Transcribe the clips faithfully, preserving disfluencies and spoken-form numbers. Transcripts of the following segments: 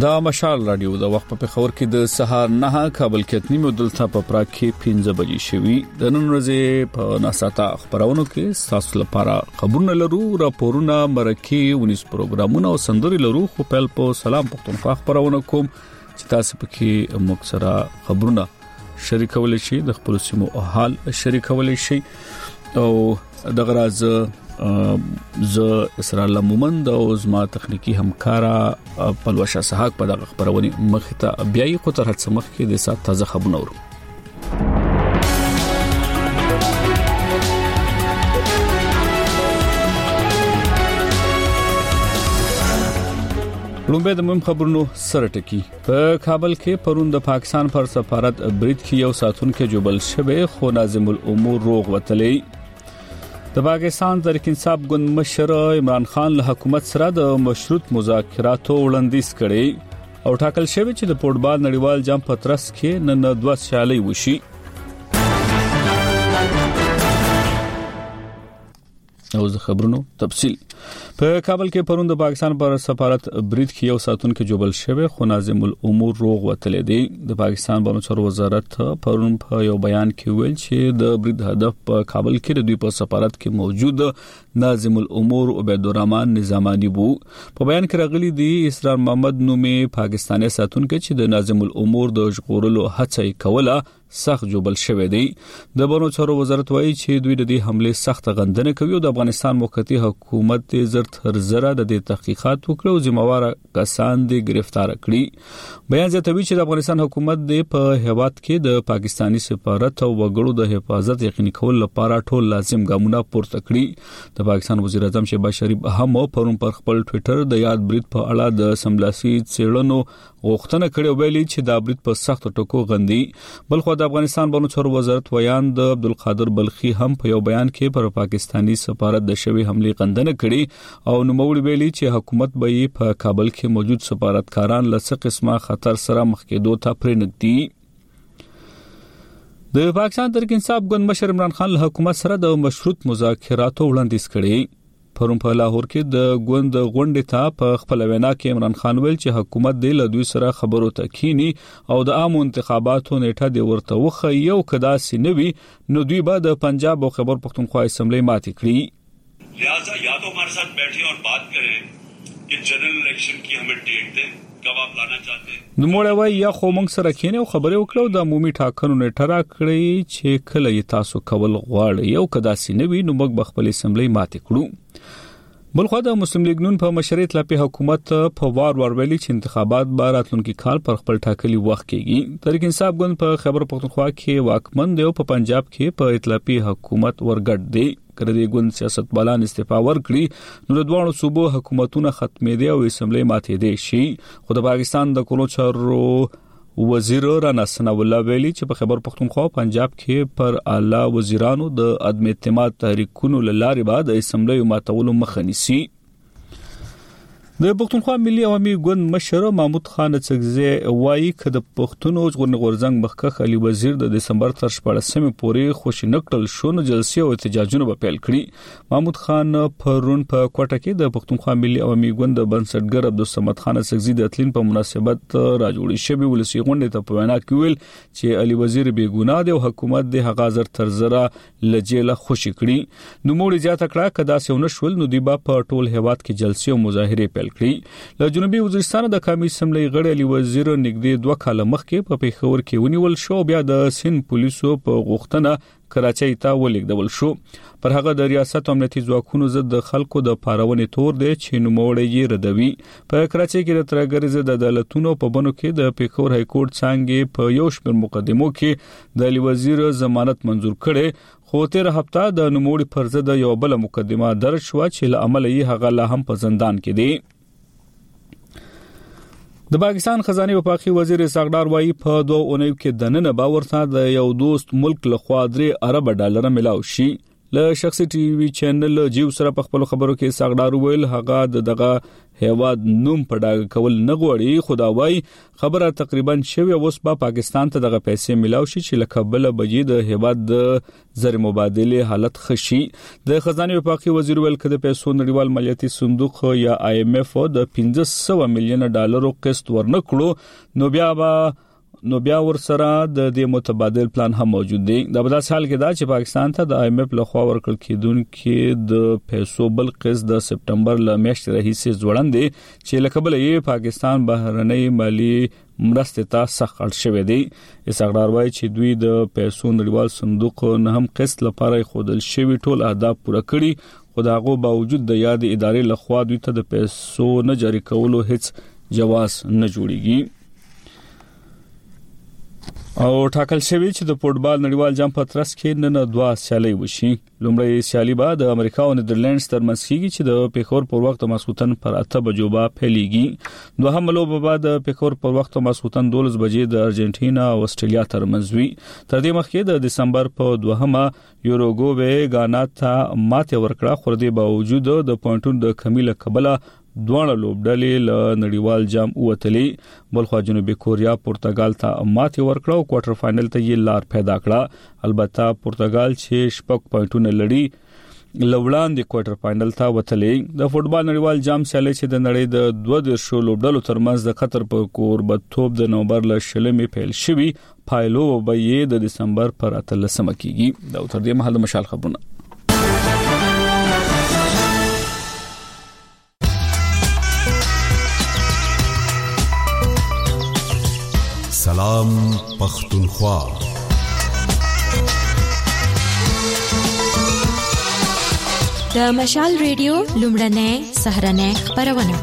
دا مشال رادیو د وخت په خبر کې د سهار نه کابل کې نیمه دلته په پراګ کې پنځه بجې شوي د نن ورځې په ناساته خبرونو کې تاسو لپاره خبرونه لرو راپورونه مرکه ونیس پروګرامونه او سندري لرو خو په په سلام پښتونخوا خبرونه کوم چې تاسو پکې مکسره خبرونه شریکول شي د خپل سیمو حال شریکول شي او د غراز ز اسرائیل مومند او زما تخنیکی همکارا پلوشا سحاق په دغه خبرونه مخته بیاي کو تر هڅه مخ کې د سات تازه خبرونه ورو لومبه د مهم خبرونو سره ټکی په کابل کې پرون د پاکستان پر سفارت برید کې یو ساتونکو جوبل شوه خو ناظم الامور روغ وتلی د پاکستان تحریک انصاف ګوند مشر عمران خان له حکومت سره د مشروط مذاکراتو وړاندیز کړي او ټاکل شوی چې د فوټبال نړیوال جام په ترڅ کې نن دوه شالي وشي او زه خبرونو تفصیل په کابل کې پرون د پاکستان پر سفارت برید کې یو ساتونکو جوبل شوی خو ناظم الامور روغ وتلی دی د پاکستان بانو چارو وزارت پرون په یو بیان کې ویل چې د برید هدف په کابل کې د دوی په سفارت کې موجود ناظم الامور عبید الرحمن نظامانی وو په بیان کې راغلي دی اسرار محمد نومي پاکستاني ساتونکو چې د ناظم الامور د ژغورلو هڅه کوله سخت جوبل شوی دی د بانو چارو وزارت وایي چې دوی د دې حمله سخت غندنه کوي او د افغانستان موقتی حکومت زر تر زره د تحقیقات وکړو او ذمہوار کسان دې گرفتار کړي بیان زیاتوي چې د افغانستان حکومت د په هیواد کې د پاکستانی سفارت او وګړو د حفاظت یقیني کول لپاره ټول لازم ګامونه پورته کړي د پاکستان وزیر اعظم شهباز شریف هم پرون پر خپل ټوئیټر د یاد برید په اړه د سملاسي څېړنو غوښتنه کړې ویلي چې د برید په سخت ټکو غندي بلخو د افغانستان بانو چارو وزارت ویان د عبدالقادر بلخي هم په یو بیان کې پر پاکستانی سفارت د شوی حمله غندنه کړي او نوموړي ویلي چې حکومت به یې په کابل کې موجود سفارتکاران لڅ قسمه خطر سره مخ کېدو ته پرېنږدي د پاکستان تحریک انصاف ګوند مشر عمران خان له حکومت سره د مشروط مذاکراتو وړاندیز کړي پرون په لاهور کې د ګوند غونډې ته په خپل وینا کې عمران خان ویل چې حکومت د لدوی سره خبرو ته کینی او د عام انتخاباتو نیټه د ورته وخه یو کدا سینوي نو دوی به د پنجاب او خیبر پختونخوا اسمبلی ماتې کړي لہذا یا تو ہمارے ساتھ بیٹھیں اور بات کریں کہ جنرل الیکشن کی ہمیں ډیټ دیں کب آپ لانا چاہتے ہیں نو موږ وای یا خو موږ سره کینې او خبرې وکړو د عمومي ټاکنو نیټه راکړي چې کله یې تاسو کول غواړئ یو کدا سینوي نو موږ به خپل اسمبلی ماتې کړو بلخو د مسلم لیگ نون په مشرعیت لاپی حکومت په وار وار ویلي چې انتخابات به راتلونکي کال پر خپل ټاکلي وخت کېږي تحریک انصاف ګوند په خیبر پختونخوا کې واکمن دی او په پنجاب کې په ائتلافي حکومت ورګډ دی کړه د ګوند سیاستمداران استعفا ورکړي نو د دوه صوبو حکومتونه ختمې دي او اسمبلی ماتې دي شي خو د پاکستان د کولو چارو وزیر رانا ثناء الله ویلي چې په خیبر پختونخوا پنجاب کې پر اعلی وزیرانو د عدم اعتماد تحریکونو لارې بعد اسمبلی ماتولو مخه نیسي د پښتونخوا ملي عوامي ګوند مشر محمود خان څګزی وایي چې د پښتون ژغورنې غورځنګ مخکښ علي وزیر د دسمبر تر شپږمې پورې خوشی نکړل شو نو جلسې او احتجاجونه به پیل کړي محمود خان پرون په کوټه کې د پښتونخوا ملي عوامي ګوند د بنسټګر عبدالصمد خان څګزی د اتلین په مناسبت راجوړی شوی ولسی غونډه ته په وینا کې ویل چې علي وزیر بے ګناه دی او حکومت د هغه زر تر زره لجیله خوشی کړي نو موږ زیاته کړه کدا سونه شول نو دی په ټول هیواد کې جلسې او مظاهره کړی له جنوبي وزیرستان د قومي اسمبلی غړي علي وزیر نږدې دوه کاله مخکې په پیښور کې ونیول شو بیا د سند پولیسو په غوښتنه کراچۍ ته ولیږدول شو پر هغه د ریاست امنیتي ځواکونو ضد د خلکو د پارونې تور دی چې نوموړی یې ردوي په کراچۍ کې د ترګر ضد عدالتونو په بنو کې د پیښور های کورټ څنګه په یو شمېر مقدمو کې د علي وزیر ضمانت منزور کړي خو تیر هفته د نوموړي پر ضد یو بل مقدمه درج شو چې له عمل یې هغه لا هم په زندان کې دی د پاکستان خزانه وفاقي وزیر اسحاق ډار وايي په دوه اونیو کې د نن باور سره د یو دوست ملک له خوا درې ارب ډالر ملاو شي له شخصي ټي وي چینل جیو سره په خپل خبرو کې ساغډار ویل هغه دغه هیواد نوم په ډاګه کول نه غوړي خداوي خبره تقریبا شوی اوس په پاکستان ته دغه پیسې ملاوي شي چې لکه بل بجې د هیواد د زر مبادله حالت خشي د خزانه وفاقي وزیر ویل کده پیسو نړیوال مالیاتي صندوق یا آی ایم ایف د پنځه سوه میلیون ډالرو قسط ورنکړو نو بیا به نو بیا ور سره د دې متبادل پلان هم موجود دی دا په داسې حال کې دا چې پاکستان ته د آی ایم ایف لخوا ورکړل کېدونکو د پیسو بل قسط د سپټمبر ل میاشتې راهیسې ځوړند دي چې لکه بل یې پاکستان بهرنۍ مالی مرستې ته سخت اړ شوی دی اساغدار وایي چې دوی د پیسو نړیوال صندوق نه هم قسط لپاره خودل شوی ټول اهداف پوره کړي خو دا غو باوجود د یاد ادارې لخوا دوی ته د پیسو نه جاری کولو هیڅ جواز نه جوړیږي او ټاکل شوی چې د فوټبال نړیوال جام په ترڅ کې نن دوه سیالي وشي لومړی سیالي به د امریکا او نیدرلندز ترمنځ کیږي چې د پیښور پر وخت ماسوتن پر اته بجو به پیلېږي دوهم لوب به د پیښور پر وخت ماسوتن دولس بجې د ارجنټینا او استرالیا ترمنځ وي تر دې مخکې د دسمبر په دوهمه یوروګوي غانا ته ماته ورکړه خو د باوجود د پوینټونو د کمی له کبله دوه لوبډلې له نړیوال جام وتلې بلخوا جنوبي کوریا پرتګال ته ماته ورکړه او کوارټر فائنل ته یې لار پیدا کړه البته پرتګال چې شپږ پوینټونه لري لوړان د کوارټر فائنل ته وتلې د فوټبال نړیوال جام سیالي چې د نړۍ د دوه دیرشو لوبډلو ترمنځ د قطر په کوربتوب د نومبر ل شلمې پیل شوی پایلو به یې د دسمبر پر اتلسمه کېږي دا تر دې مهال د مشال خبرونه سلام پختونخوا د مشال ریډیو لومړنۍ سهرنۍ خبرونه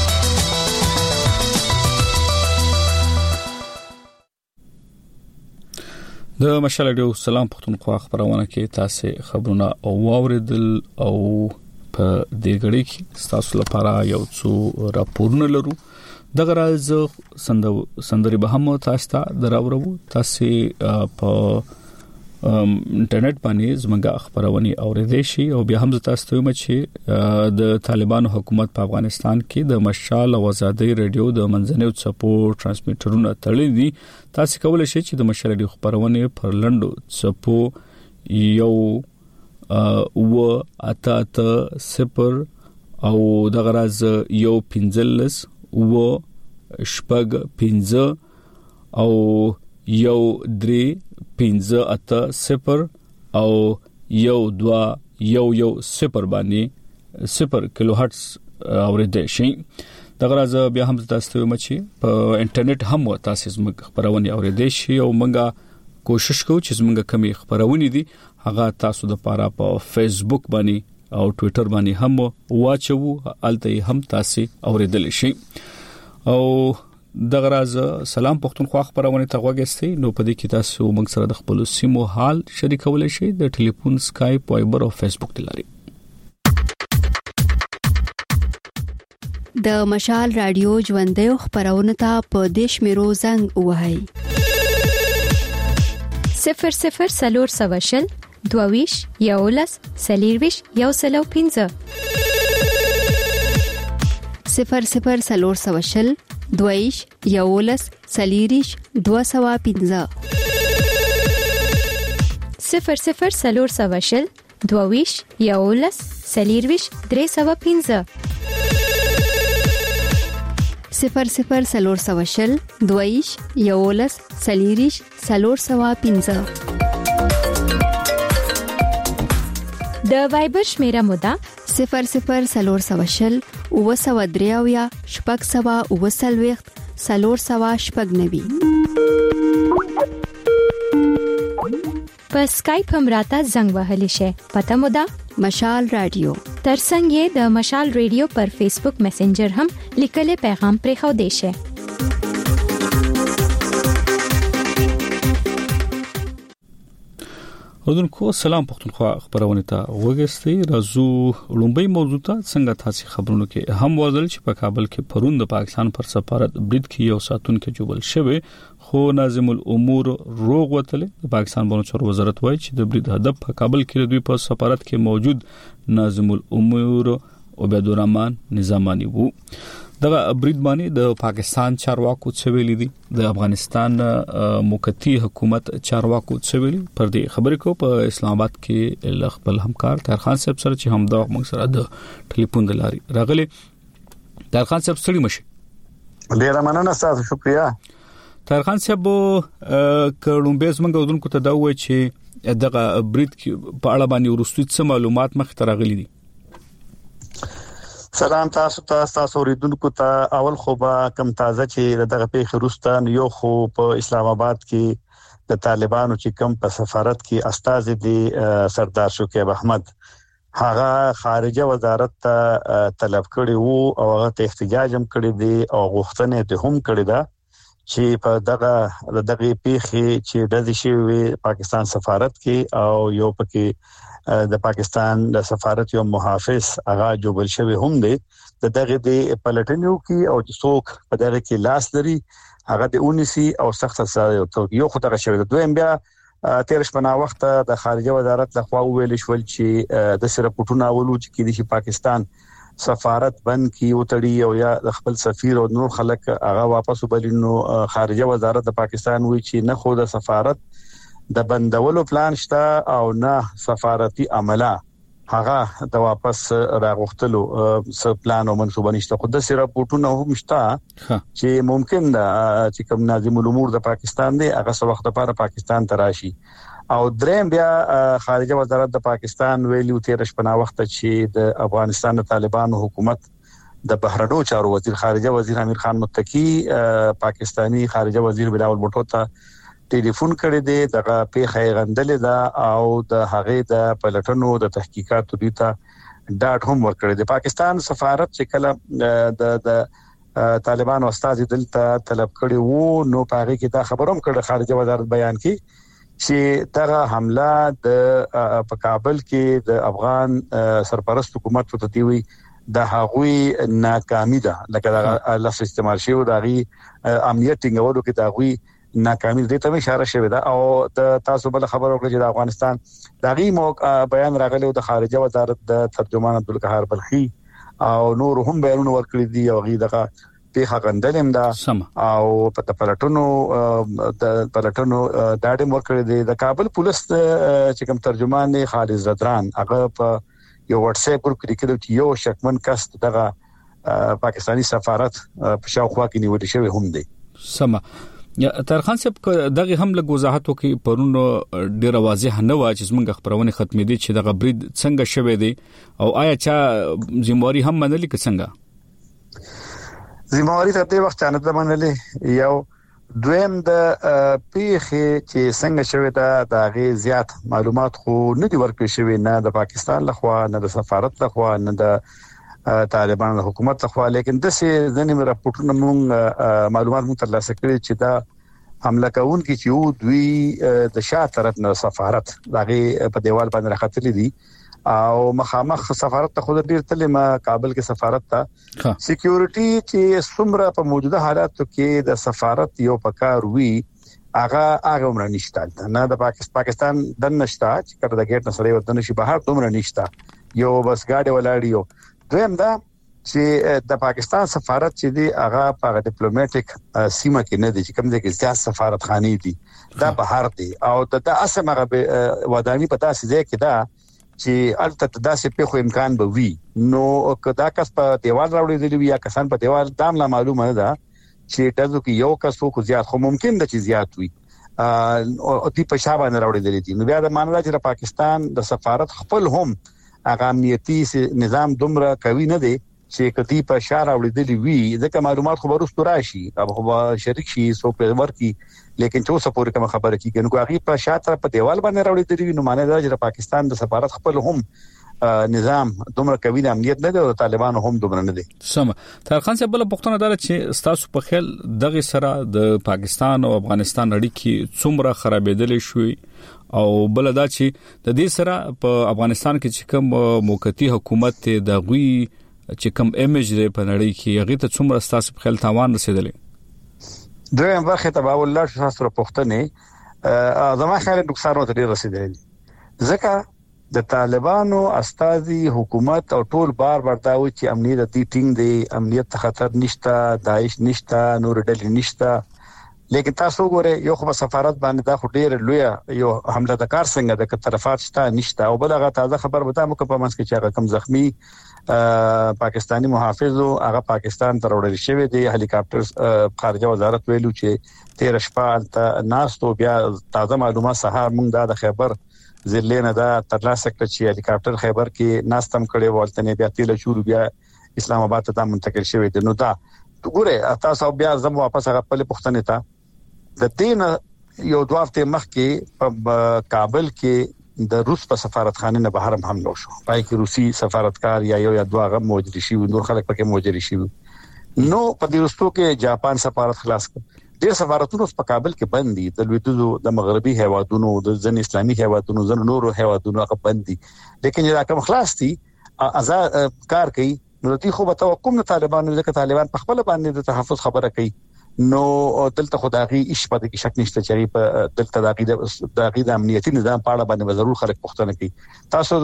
د مشال ریډیو سلام پختونخوا خبرونه کې تاسو خبرونه او اوریدل او په دې غړي کې تاسو لپاره یو څو راپورونه لرو دغه راز سندري به هم تاسو ته دراورو تاسو په انټرنیټ باندې زموږه خبرونه اوریدئ شي او بیا هم تاسو ته مچ د طالبانو حکومت په افغانستان کې د مشال او ازادي رادیو د منځنیو سپورټ ترانسمیټرونو تړلې دي تاسو کولای شئ چې د مشال رادیو خبرونه پر لندو سپو یو و اته اته صفر او دغه راز یو پنځلس و شپږ پنځه او یو درې پنځه اته صفر او یو دوه یو یو صفر باندې صفر کیلو هرتز اوریدل شي دغه راز بیا هم تاسو ته مچي په انټرنیټ هم تاسو زموږ خبرونه اوریدل شي او موږ کوشش کوو چې زموږ کمی خبرونه دي هغه تاسو د پاره په فیسبوک باندې او ټوئیټر باندې هم واچو الته هم تاسو اوریدل شي او دغه راز سلام پختونخوا خبرونه ته وګورئ نو په دې کې تاسو موږ سره د خپل سیمو حال شریکول شي د ټلیفون سکایپ وایبر او فیسبوک تلاري د مشال رادیو ژوندې خبرونه ته په دیش میرو زنګ وهاي صفر صفر سلور سواشل دوویش یولس سلیرویش یو سلو پنځه صفر صفر سلور سواشل دویش یولس سلیریش دو سوا پنځه صفر صفر سلور سواشل دوویش یولس سلیرویش درې سوا پنځه صفر صفر سلور سواشل دویش یولس سلیریش سلور سوا پنځه د وایبر شمیره مودا صفر صفر سلور سواشل او سوا دریاویا شپږ سوا او سلويخت سلور سوا شپږ نوي په سکایپ هم راته زنګ وهلی شي پته مودا مشال رادیو ترڅنګ یې د مشال رادیو پر فیسبوک میسنجر هم لیکلي پیغام پرې خو دی شي ودونکو سلام پښتونخوا خبرونه ته وګورئ. راځو لومبي موضوع ته څنګه تاسو خبرونه کې هم وزل چې په کابل کې پرون د پاکستان پر سفارت برید کې یو ساتون کې جوړل شوی خو ناظم الامور روغ وتل. د پاکستان بانو چارو وزارت وایي چې د برید هدف په کابل کې دوی په سفارت کې موجود ناظم الامور عبید الرحمن نظامانی وو. دغه برید باندې د پاکستان چارواکو څه ویلي دي، د افغانستان موقتی حکومت چارواکو څه ویلي، پر دې خبرې کو په اسلام آباد کې خپل همکار طاهر خان صاحب سره چې همدا موږ سره د ټلیفون د لاري راغلي. طاهر خان صاحب ستړي مشه. ډیر مننه تاسو، شکریا. طاهر خان صاحب کډوم بیس موږ ودونکو ته دا وایي چې دغه برید په اړه باندې ورستوي څه معلومات مخ ته راغلي دي. سلام تاسو ته، تاسو ریدونکو ته. اول خو به کم تازه چې دغه پیښه روستان یو خو په اسلام آباد کې د طالبانو چې کم په سفارت کې استاذ دي سردار شکیب احمد هغه خارجه وزارت ته طلب کړی وو او هغه ته احتجاج هم کړی دی او غوښتنه ته هم کړی دا چې په دغه دغه پیښه چې د دې پاکستان سفارت کې او یو پکې د پاکستان د سفارت یو محافظ هغه جوړل شوی هم دی د دغه د پلټنیو کې او چې څوک په دغه کې لاس لري هغه د اونیسی او سخت سزا یو خو دغه شوی. دویم بیا تیر شپه وخت د خارجه وزارت لخوا ویل شول چې د سره پټونه اولو چې د پاکستان سفارت بند کی وتړي او یا خپل سفیر او نور خلک هغه واپس وبلینو. خارجه وزارت د پاکستان وی چې نه خو د سفارت د بندولو پلان شته او نه سفارتي عمله هغه د واپس راغختلو س پلان او منصوبه نشته. خو د سره پټونه هم شته چې ممکن ده چې کوم ناظم الامور د پاکستان دی هغه څو وخت لپاره پاکستان ته راشي. او دریم بیا خارجه وزارت د پاکستان ویلو تیر شپه وخت چې د افغانستان د طالبانو حکومت د بهرنیو چارو وزیر خارجه وزیر امیر خان متقی پاکستانی خارجه وزیر بلاول بوټو ته ټلیفون کړی دی. دغه پیښه غندلې ده او د هغه د پلټنو د تحقیقاتو دوی ته ډاټ هم ورکړی دی. پاکستان سفارت چې کله د د طالبانو استاد دلته طلب کړی وو نو پاره کې دا خبروم کړه خارجه وزارت بیان کې چې دغه حمله د په کابل کې د افغان سرپرست حکومت ته دیوي د هغوی ناکامي ده، لکه د لفظ استعمال شوی د هغوی امنیت ټینګولو کې د هغوی ناکامي دې ته اشاره شوې ده. او د تاسو بل خبر ورکړي چې د افغانستان دغه موقع بیان راغلی د خارجه وزارت د ترجمان عبدالقهار بلخي او نور هم بیانونه ورکړي دي او غي دغه پیښه غندلم ده او په پلټونو د پلټونو داډم ورکړي دي. د کابل پولیس چې کوم ترجمان خالد زدران هغه په یو واتس اپ ګروپ کې لیکلو چې یو شکمن کس دغه پاکستانی سفارت په شاوخوا کې نیول شوی هم دی. سم یا طاهر خان صاحب دغه هم له وضاحت وکي پرونو ډیر واضح نه و چې موږ خبرونه ختمې دي چې دغه برید څنګه شوه دی او آیا چې ذمہواری هم منلې که څنګه؟ ذمہواری ته د وخت نه منلې. یو دویم د پیښې چې څنګه شوه دا دغه زیات معلومات خو نه دی ورکړل شوی نه د پاکستان لخوا نه د سفارت لخوا نه د طالبان حکومت لخوا، لیکن د سې ځنې راپورټونه مونږ معلومات مونږ ترلاسه کړي چې دا حمله کوون کې چې یو دوی د شاه طرف نه سفارت دغه په دیوال باندې راخطلې دي او مخامخ سفارت ته خود ډیر تلې ما کابل کې سفارت ته سکیورټي چې څومره په موجوده حالاتو کې د سفارت یو پکار وی هغه هغه عمر نشته نه د پاکستان د نشته چې کړه د ګیټ نه سره ورته نشي بهر عمر نشته یو بس گاډي ولاړیو. دویم دا چې د پاکستان سفارت چې دی هغه په ډیپلوماټیک سیمه کې نه دي چې کوم ځای کې زیات سفارت خاني دي دا بهر دي او د اسمه ودانی په تاسو ځای کې دا چې الته داسې په خو امکان به وي نو کدا کس په دیوال راوړي دی یا کسان په دیوال دام لا معلومه ده چې تاسو کې یو کس خو زیات خو ممکن ده چې زیات وي او دی په شابه نه راوړي دي نو بیا د مانله چې پاکستان د سفارت خپل هم هغه امنیتي نظام دومره قوي نه دی چې کدی په شار اوریدلی وی ځکه معلومات خو ورستو راشي او خو شریک شي سو په ورکی لیکن چې اوسه پورې کوم خبره کیږي نو هغه په شاته په دیوال باندې راوړي دی نو معنی دا چې پاکستان د سفارت خپل هم نظام دومره قوي د امنیت نه دی او طالبانو هم دومره نه دي. سم طاهر خان صاحب بل پښتنه دار چې تاسو په خیال دغه سره د پاکستان او افغانستان اړیکې څومره خرابېدلې شوې او بل دا چې د دې سره په افغانستان کې چې کوم موقتی حکومت د غوي چې کوم ایمیج لري په نړۍ کې هغه ته څومره ستاسو په خیال تاوان رسیدلی دویم برخه ته باور الله شاسره پښتنې زما خیال نقصان ورته رسیدلی ځکه د طالبانو استازي حکومت او ټول بار بار دا و چې امنیت د ټینګ دی امنیت ته خطر نشته داعش نشته نور ډلې نشته لیکن تاسو ګوره یو خو سفارت باندې دا خو ډیر لوی یو حمله د کار څنګه د طرفات شته نشته او بلغه تازه خبر وته مو په منځ کې چې هغه کم زخمی پاکستانی محافظ او هغه پاکستان ته وړل شوی دی هلیکاپټر خارجه وزارت ویلو چې تیر شپه ته ناستو بیا تازه معلومات سهار موږ دا د خبر زلینه دا ترلاسه کړ چې هلیکاپټر خیبر کې ناستم کړي ولته بیا تیل شروع بیا اسلام آباد ته منتقل شوی دی نو دا ګوره تاسو بیا زم واپس هغه په پښتنه ته د دین یو دوه هفته مخکې په کابل کې د روس په سفارتخانه نه بهر هم حمله شو پای کې روسي سفارتکار یا یو یا دوه غو موجود شي نور خلک پکې موجود شي نو په دې وروستو کې جاپان سفارت خلاص کړ ډېر سفارتونه په کابل کې بند دي د لویدو د مغربي هیوادونو د ځن اسلامي هیوادونو ځن نورو هیوادونو هغه بند دي لیکن دا کوم خلاص دي آزاد کار کوي نو دې خو به توقع نه طالبانو ځکه طالبان په خپل باندې د تحفظ خبره کوي نو دلته خدایي ايش پد کې شک نشته چې په دلته داغي داغي د امنیتي نظام په اړه باندې ضرور خلک پوښتنه کوي تاسو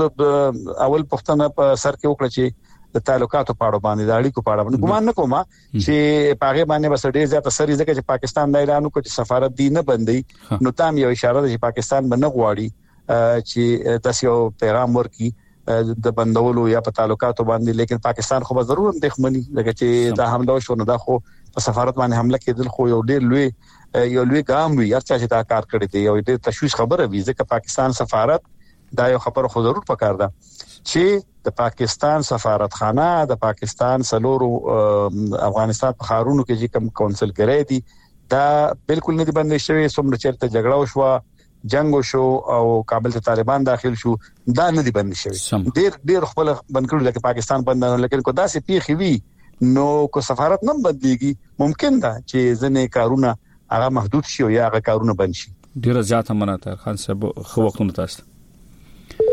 اول پوښتنه په سر کې وکړه چې د تعلقاتو په اړه باندې د اړیکو په اړه باندې ګمان نه کوم چې پاګه باندې بس ډېر زیات سری ځکه چې پاکستان د اعلان وکړ چې سفارت دی نه بندي نو تام یو اشاره ده چې پاکستان باندې غواړي چې تاسو یو پیغام ورکړي د بندولو یا په تعلقاتو باندې لیکن پاکستان خو به ضرور اندېښمني لکه چې دا حمله شو نو دا خو په سفارت باندې حمله کېدل خو یو ډېر لوی یو لوی ګام وي هر چا چې دا کار کړی دی یو ډېر تشویش خبره وي ځکه پاکستان سفارت دا یو خبره خو ضرور پکار ده چې د پاکستان سفارتخانه د پاکستان سلورو افغانستان په خارونو کې چې کوم کونسل ګری دي دا بالکل نه دی بندي شوی څومره چیرته جګړه وشو جنگ شو او کابل ته طالبان داخل شو دا نه دی بند شوی ډیر ډیر خپل بند کړل لکه پاکستان بند نه لیکن کو دا سي پیخي وی نو کو سفارت نه بدليږي ممکن ده چې ځنې کارونه هغه محدود شي او یا هغه کارونه بند شي ډیر زیاته مناته خان صاحب خو وختونه تاسو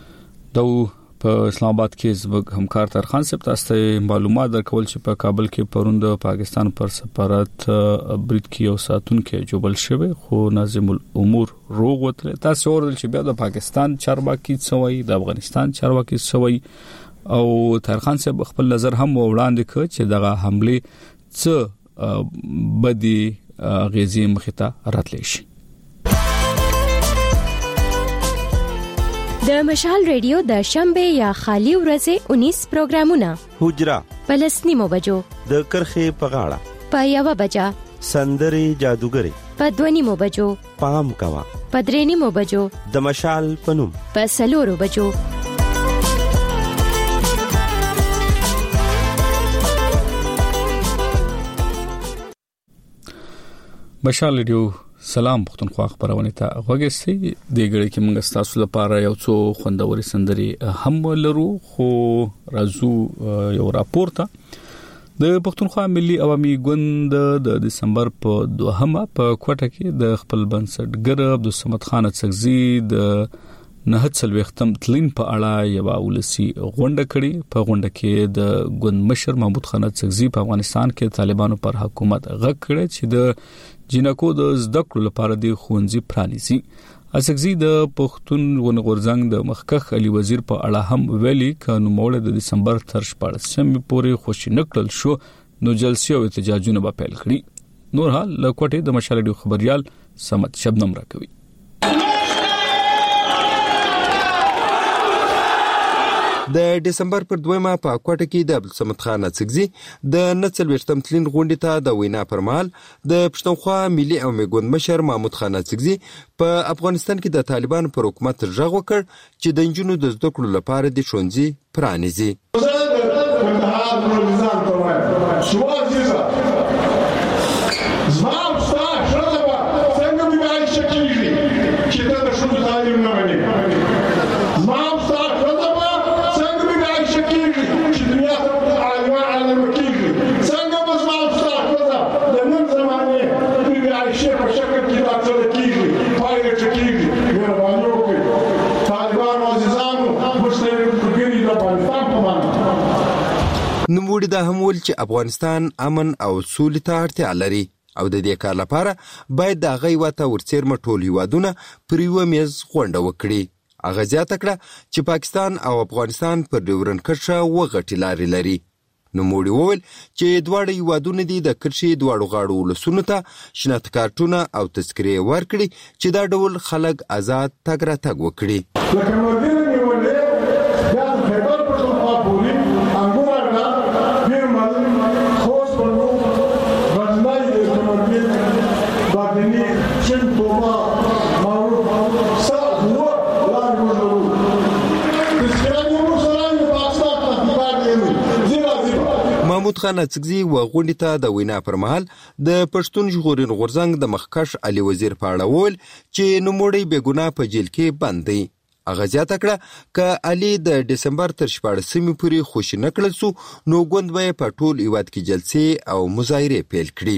دو په اسلام آباد کې زموږ همکار تر خان صاحب تاسو معلومات درکول چې په کابل کې پروند پاکستان پر سفارت برید کې او ساتون کې جوړل شوی خو ناظم الامور روغ وتل تاسو ورل چې بیا د پاکستان چارواکي څوي د افغانستان چارواکي څوي او تر خان صاحب خپل نظر هم وړاندې کړ چې دغه حمله څه بدی غیزي مخته راتلی شي د مشال ریډیو د شنبه یا خالی ورځې انیس پروګرامونه حجرا پلسنیمو بجو د کرخه پغاړه په یو بجا سندري جادوګری په دونیمو بجو پام کوا په درېنیمو بجو د مشال پنوم په سلورو بجو مشال ریډیو سلام پښتونخوا خبرونه ته غوږی دی ګړي کې موږ تاسو لپاره یو څو خوندوري سندري هم لرو خو راځو یو راپورته د پښتونخوا ملي عوامي ګوند د دسمبر په دوهمه په کوټه کې د خپل بنسټګر عبدالصمد خان څغزي د نه څلوختم تلین په اړه یو ولسی غونډه کړي په غونډه کې د ګوند مشر محمود خان څغزي په افغانستان کې طالبانو پر حکومت غږ کړي چې د جنکو د زده کړو لپاره د خوندزي پرانیزي څغزي د پښتون ونغورځنګ د مخکخ علي وزیر په اړه هم ویلي کانو موړ د دسمبر تر شپږم پورې خوشی نکړل شو نو جلسې او احتجاجونه به پیل کړي نور حال لکوټه د مشال ډیو خبريال سمت شبنم راکوي د دسمبر پر دویمه په کوټه کې د عبدالصمد خان څغزي د نڅلويشتم تلین غونډې ته د وینا پر مهال د پښتونخوا ملي عوامي ګوند مشر محمود خان څغزي په افغانستان کې د طالبانو پر حکومت رغ وکړ چې د انجونو د زده کړو لپاره د ښوونځي پرانیزي Shaka kila tole kili, fire chakili, نوموړي دا هم ویل چې افغانستان امن او سولې ته اړتیا لري او د دې کار لپاره باید د هغه هېواد ته ورڅېرمه ټول هېوادونه پر یوه میز غونډه وکړي. هغه زیاته کړه چې پاکستان او افغانستان پر ډیورنډ کرښه وغټې لارې لري. نوموړي وویل چې دواړه هېوادونه دي د کرښې دواړو غاړو ولسونو ته شناخت کارتونه او تذکرې ورکړي چې دا ډول خلک آزاد تګ راتګ وکړي. محمود خان اڅکزي و غونډې ته د وینا پر مهال د پښتون ژغورنې غورځنګ د مخکښ علي وزیر په اړه وویل چې نوموړی بې ګناه په جیل کې بند دی. هغه زیاته کړه که علي د ډسمبر تر شپاړسمې پورې خوشي نه کړل سو نو ګوند به یې په ټول هېواد کې جلسې او مظاهرې پیل کړي.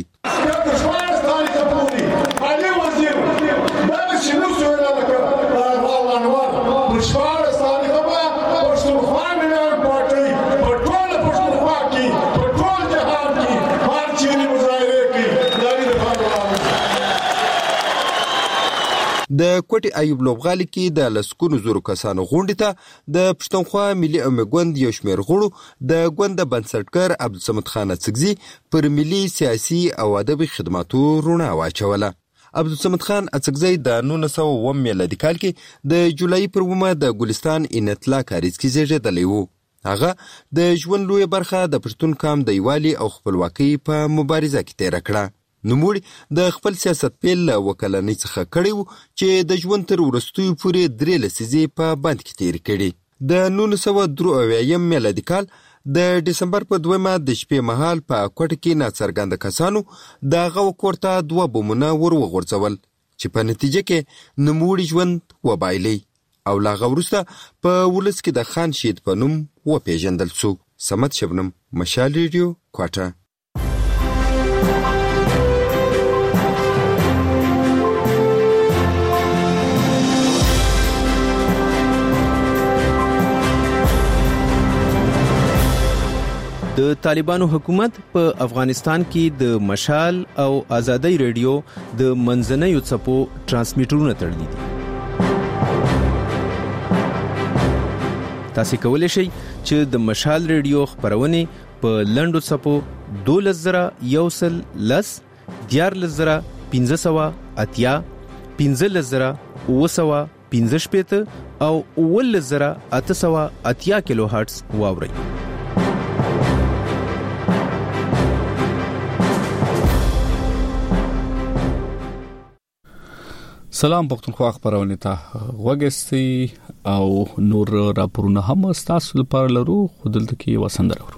د کوټي ایوب لوبغالي کې د لسکونو زرو کسانو غونډې ته د پښتونخوا ملي عمومي ګوند یو شمېر غړو د ګوند د بنسټګر عبدالصمد خان اڅکزي پر ملي سیاسي او ادبي خدماتو رڼا واچوله. عبدالصمد خان اڅکزي د نولس سوه اووم میلادي کال کې د جولای پر اوومه د ګلستان انتلا کاریز کې زیږېدلی و. هغه د ژوند لویه برخه د پښتون قام د یووالي او خپلواکۍ په مبارزه کې تېره کړه. نوموړي د خپل سیاست پیل له وکلنۍ څخه کړی و چې د ژوند تر وروستیو پورې درې لسیزې په بند کې تېرې کړي. د نولس سوه درې اویایم میلادي کال د ډسمبر په دویمه د شپې مهال په کوټه کې ناڅرګنده کسانو د هغه کور ته دوه بمونه ور وغورځول چې په نتیجه کې نوموړي ژوند وبایلی او له هغه وروسته په ولس کې د خان شهید په نوم وپېژندل سو. صمد شبنم، مشال ریډیو، کوټه. د طالبانو حکومت په افغانستان کې د مشال او آزادۍ ریډیو د منځنیو څپو ترانسمیټرونه تړلي دي. تاسو کولی شئ چې د مشال ریډیو خبرونه په لنډو څپو دولس زره یو سل لس دیارلس زره پنځه سوه اتیا پنځلس زره اوه سوه پنځه شپېته او اوولس زره اته سوه اتیا کیلو هرټز واورئ. سلام پښتونخوا خبرونه ته وګستي او نور راپورونه هم تاسو لپاره لرو. خو دلته کې وسندره ورو.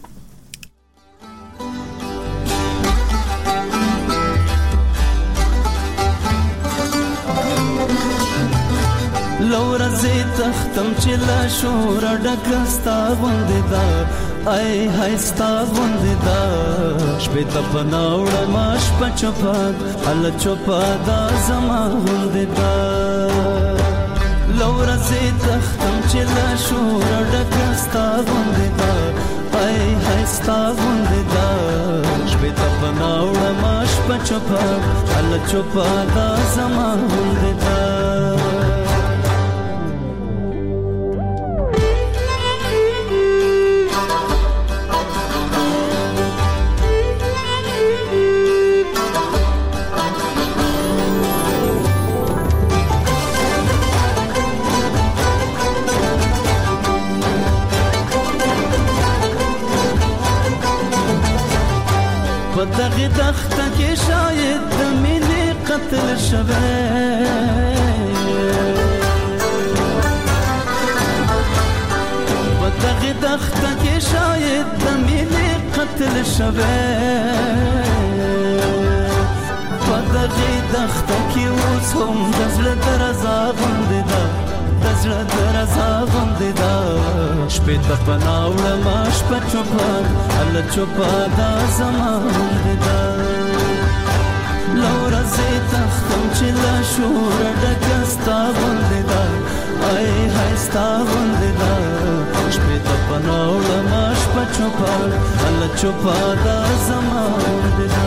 لور زه تختم چې لا شور ډکستا غوندې دا ای هستا غوندې دا شپې ته پناوړه ماش پچپاد ال چپاد زما غوندې دا لور زه تختم چې لا شور ډکستا غوندې دا ای هستا غوندې دا شپې ته پناوړه ماش پچپاد ال چپاد زما غوندې دا دغه دخته کې شاید د مینې قتل شوه په دغه دخته کې شاید د مینې قتل شوه په دغه دخته کې اوس هم د زړه درزا غوندې ده د زړه درزا غوندې ده شپې ته پناوړه ما شپه چوپان هله چوپه دا زما غوندې ده له ورځې تختم چې له شوره ډکه ستا غوندې ده ای های ستا غوندې ده شپې ته پناوړه ما شپه شپه چوپا الله چوپا دا زما غوندې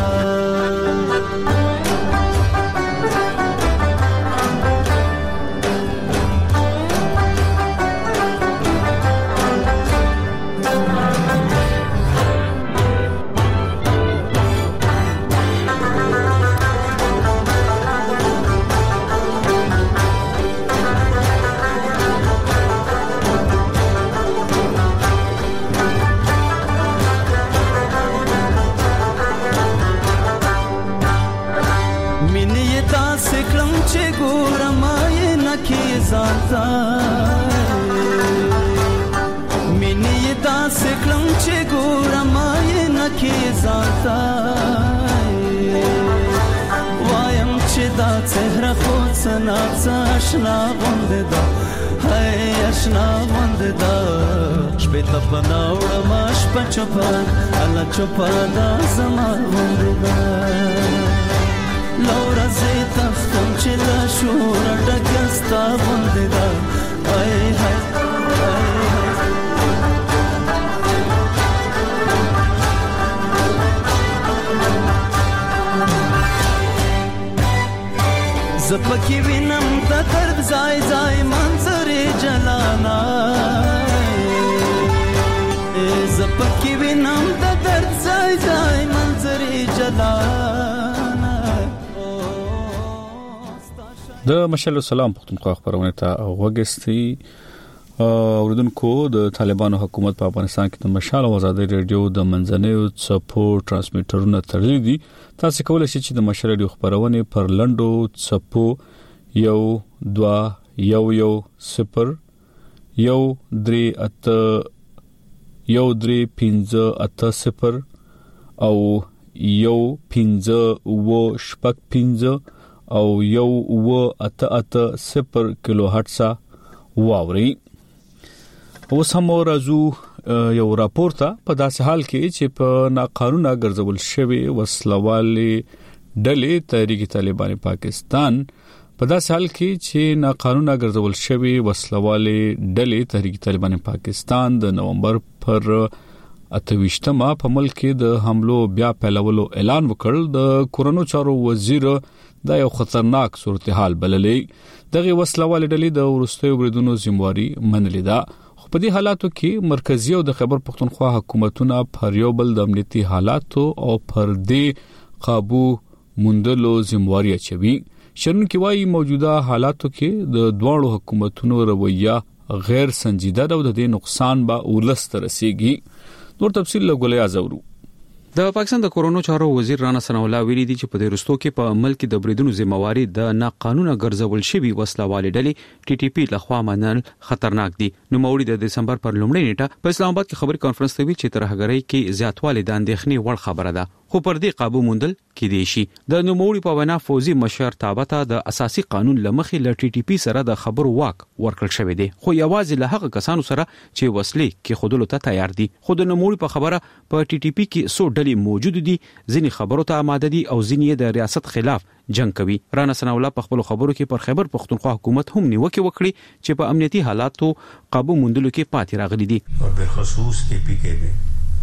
مینې داسې کړم چې ګورم یې نه کې ځانته وایم چې دا څهره خو څه ناڅه اشنا غوندې ده هی اشنا غوندې ده شپې ته پناه وړم شپه چوپه الله چوپه دا زما غوندې ده لورا زه تختم چې له شوره ډکه ستا غوندې ده هی هی زپکی وینم د درد ځای ځای منظرې جلانا زپکی وینم د درد ځای ځای منظرې جلانا د مشال سلام پښتونخوا خبرونه ته وګستي اوردونکو د طالبانو حکومت په افغانستان کې د مشال او آزادۍ رادیو د منځنیو څپو ترانسمیټرونه تړلي دي تاسو کولای شئ چې د مشال رادیو خبرونه پر لندو څپو یو دوا یو یو صفر یو درې اته یو درې پنځه اته صفر او یو پنځه و شپږ پنځه او یو و اته اته صفر کیلو هرتز واوري اوس هم راځو یو راپورته په داسې حال کې چې په ناقانونه ګرځول شوی وسلوالې ډلې تحریک طالبان پاکستان په داسې حال کې چې ناقانونه ګرځول شوی وسلوالې ډلې تحریک طالبان پاکستان د نومبر پر اتويشتمه په ملک کې د حملو بیا پیلولو اعلان وکړ د کورونو چارو وزیر دا یو خطرناک صورتحال بللې دغه وسلوالې ډلې د ورستیو بریدونو ذمہواری منلې ده په دې حالاتو کې مرکزی او د خیبر پختونخوا حکومتونه پر یو بل د امنیتي حالاتو او پر دې قابو موندلو ذمہواری اچوي شرن کې وايي موجوده حالاتو کې د دوه حکومتونو رویه غیر سنجیده ده او د دې نقصان به ولست رسیږي نور تفصیل لګولې ازورو د پاکستان د کورونو چارو وزیر رانا ثناء الله ویلي دي چې په دې رستو کې په عمل کې د بریدونو ذمہواری د ناقانونه ګرځول شوی وسلوالې ډلې ټي ټي پی لخوا منل خطرناک دي نو موري د دسمبر پر لومړۍ نیټه په اسلام آباد کې خبري کانفرنس ته ویل چې ترهګرۍ کې زیاتوالی د اندېښنې وړ خبره ده خو پر دې قابو موندل کې دي شي د نوموړي په وینا فوزي مشر تابعته د اساسي قانون لمخې ل ټي ټي پی سره د خبرو واک ورکړل شوی دی خو یوازې له هغه کسانو سره چې وسلې کې خودلو ته تیار دي خو د نوموړي په خبره په ټي ټي پی کې څو ډلې موجود دي ځینې خبرو ته آماده دي او ځینې د ریاست خلاف جنگ کوي رانا ثناء الله په خپل خبرو کې پر خیبر پختونخوا حکومت هم نیوکه وکړي چې په امنیتي حالاتو قابو موندلو کې پاتې راغلي دي او په خصوص کې پی کې دي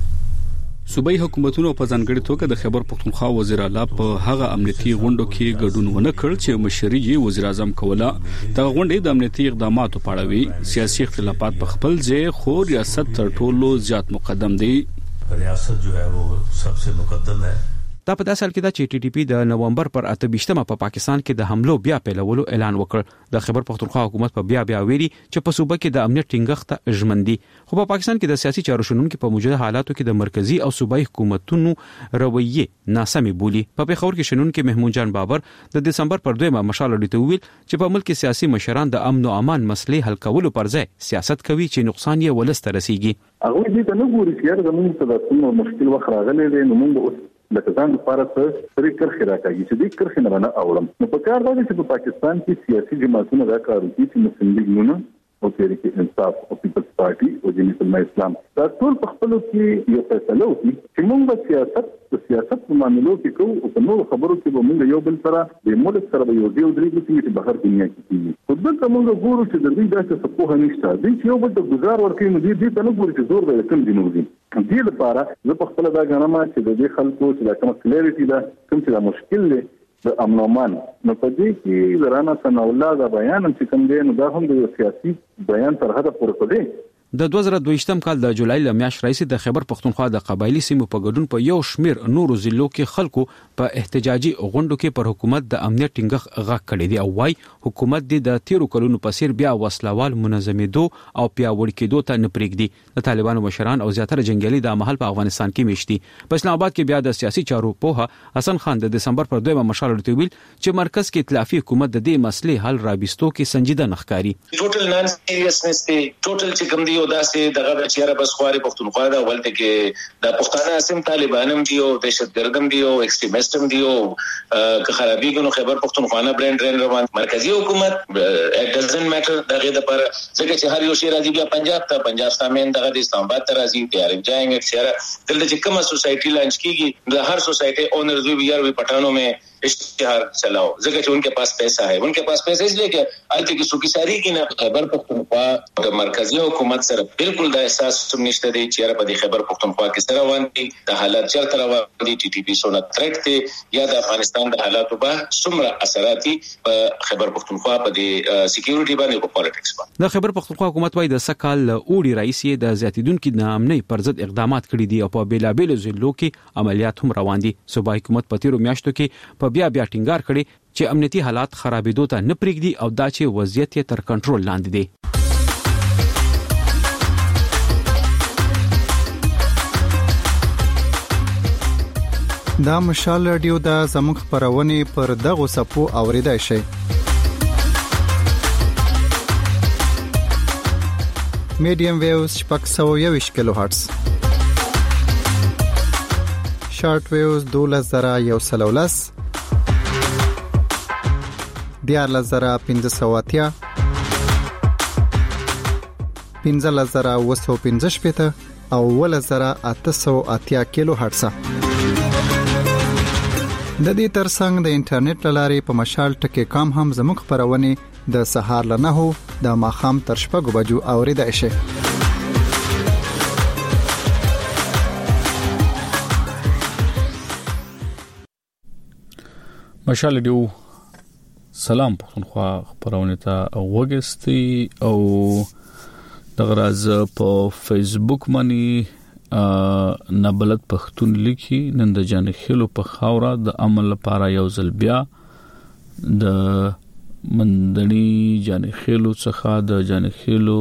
صوبایي حکومتونو په ځانګړي توګه د خیبر پختونخوا وزیر اعلی په هغه امنیتي غونډو کې ګډون ونه کړ چې مشري وزیر اعظم کوله د غونډې د امنیتي اقداماتو په اړه وی سیاسي اختلافات په خپل ځای خو ریاست تر ټولو زیات مقدم دي ریاست جو ہے وہ سب سے مقدم ہے دا په داسې حال کې دا چې ټي ټي پی د نومبر پر اتويشتمه په پاکستان کې د حملو بیا پیلولو اعلان وکړ د خیبر پختونخوا حکومت په بیا بیا ویلي چې په صوبه کې د امنیت ټینګښت ژمندي خو په پاکستان کې د سیاسي چارو شنونکو په موجوده حالاتو کې د مرکزی او صوبایي حکومتونو رویه ناسمه بولی په پیښور کې شنونکو محمود جان بابر د دسمبر پر دویمه مشال لري ویل چې په ملک کې سیاسي مشران د امن او امان مسلې حل کولو پر ځای سیاست کوي چې نقصان یې ولست رسیږي هغه دې ته نه ګوري چې زموږ ته د کوم مشکل وخت راغلی دی نو موږ اوس د ځان لپاره څه سری کرخه راکاږي چې دې کرخه نه نه اورم نو په کار دی چې په پاکستان کې سیاسي جماعتونه دا کار کوي چې مسلم لیگ نو او تحریک انصاف او پیپلز پارټي او جمعیت الاسلام دا ټول په خپل کې یو فیصله وکړي چې موږ د سیاست د سیاست په معاملو کې کوو او په نور خبرو کې به موږ یو بل سره د ملک سره یو ډیو درې چې په بهر دنیا کې کیږي خو دلته موږ ګورو چې د دې داسې څه په نشته دي چې یو بل د گزار ورکوي نو دې ته نه ګوري چې زور به کم دي نو دي دې لپاره زه په خپل دا غنمه چې د دې خلکو چې دا کوم کلیریټي دا کوم چې دا مشکل دی د امن امان نو په دې کې د رانا ثنا الله دا بیان چې کوم دی نو دا هم د سیاسي بیان تر حده پورې کوي. د دوه زره دوه کال د جولای ل میاشتې راځي د خیبر پختونخوا د قبایلی سیمو په ګډون په یو شمیر نورو ضلعو کې خلکو په احتجاجي غونډو کې پر حکومت د امنیت ټینګښت غږ کړی دی او وايي حکومت د تیرو کلونو په څیر بیا وسلوال منظمېدو او پیاوړي کېدو ته نه پرېږدي. د طالبانو مشران او زیاتره جنگیالي د محل په افغانستان کې میشتي. په اسلام آباد کې بیا د سیاسي چارو پوها حسن خان د دسمبر پر دویمه مشال ورته ویل چې مرکز کې ائتلافي حکومت د دې مسلې حل رابستو کې سنجیده نخکاری. ټوټل نان سیریسنس دی ټوټل چې کوم دی او داسې دغه چیرې بس خواري پختونخوا دا ولته کې د پښتانه اسم طالبانم دی او دهشتګردم دی او ایکستریمستم دی او که خرابې غنو خیبر پختونخوا نه برند رن روان مرکزی حکومت اټ ډزنټ میټر دغه د پر ځکه چې هر یو شی راځي بیا پنجاب ته پنجاب سامین دغه د اسلام آباد ته راځي تیار جاینګ چیرې دلته چې کومه سوسایټي لانچ کیږي د هر سوسایټي اونرز وی یار وی پټانو में इश्तिहार चलाओ जगह जो उनके पास पैसा है उनके पास पैसा इसलिए कि आलती की सुखी सारी की ना खैबर पख्तूनख्वा और मरकजी हुकूमत सर बिल्कुल दा एहसास सुनिश्चित दी चेहरा पर खैबर पख्तूनख्वा किस तरह वांती दा हालात चल तरह वांती टीटीपी सोना थ्रेट थे या दा अफगानिस्तान दा हालात बा सुमरा असराती खैबर पख्तूनख्वा पर दी सिक्योरिटी बाने को पॉलिटिक्स बा د خیبر پختونخوا حکومت وايي د سکهال اوړي رئیس د زیاتیدونکو نامنۍ پر ضد اقدامات کړي دي او په بیلابېلو ضلعو کې عملیات هم روان دي. صوبایي حکومت په تیرو میاشتو کې په بیا بیا ټینګار کړي چې امنیتي حالات خرابېدو ته نه پرېږدي او دا چې وضعیت یې تر کنټرول لاندې دی. دا مشال رادیو دا زموږ خبرونه پر دغه صفو اوریدای شي. میډیم ویوز شپږ سوه یوویشت کیلو هرتز، شارټ ویوز دولس زره یو سل او لس، دیارلس زره پنځه سوه اتیا، پنځلس زره اوه سوه پنځه شپېته او اوولس زره اته سوه اتیا کیلو هرتز. د دې ترڅنګ د انټرنیټ لارې په مشال ټکی کام هم زموږ خبرونه د سهار له نهو د ماښام تر شپږو بجو اوریدای شي. مشال دیو سلام پختونخوا خبرونه ته وګستي او دغه راز په فیسبوک باندې نبلت پختون لیکي نن د جان خلو په خاوره د عمل لپاره یو ځل بیا د مندنی جان خلو څخه د جان خلو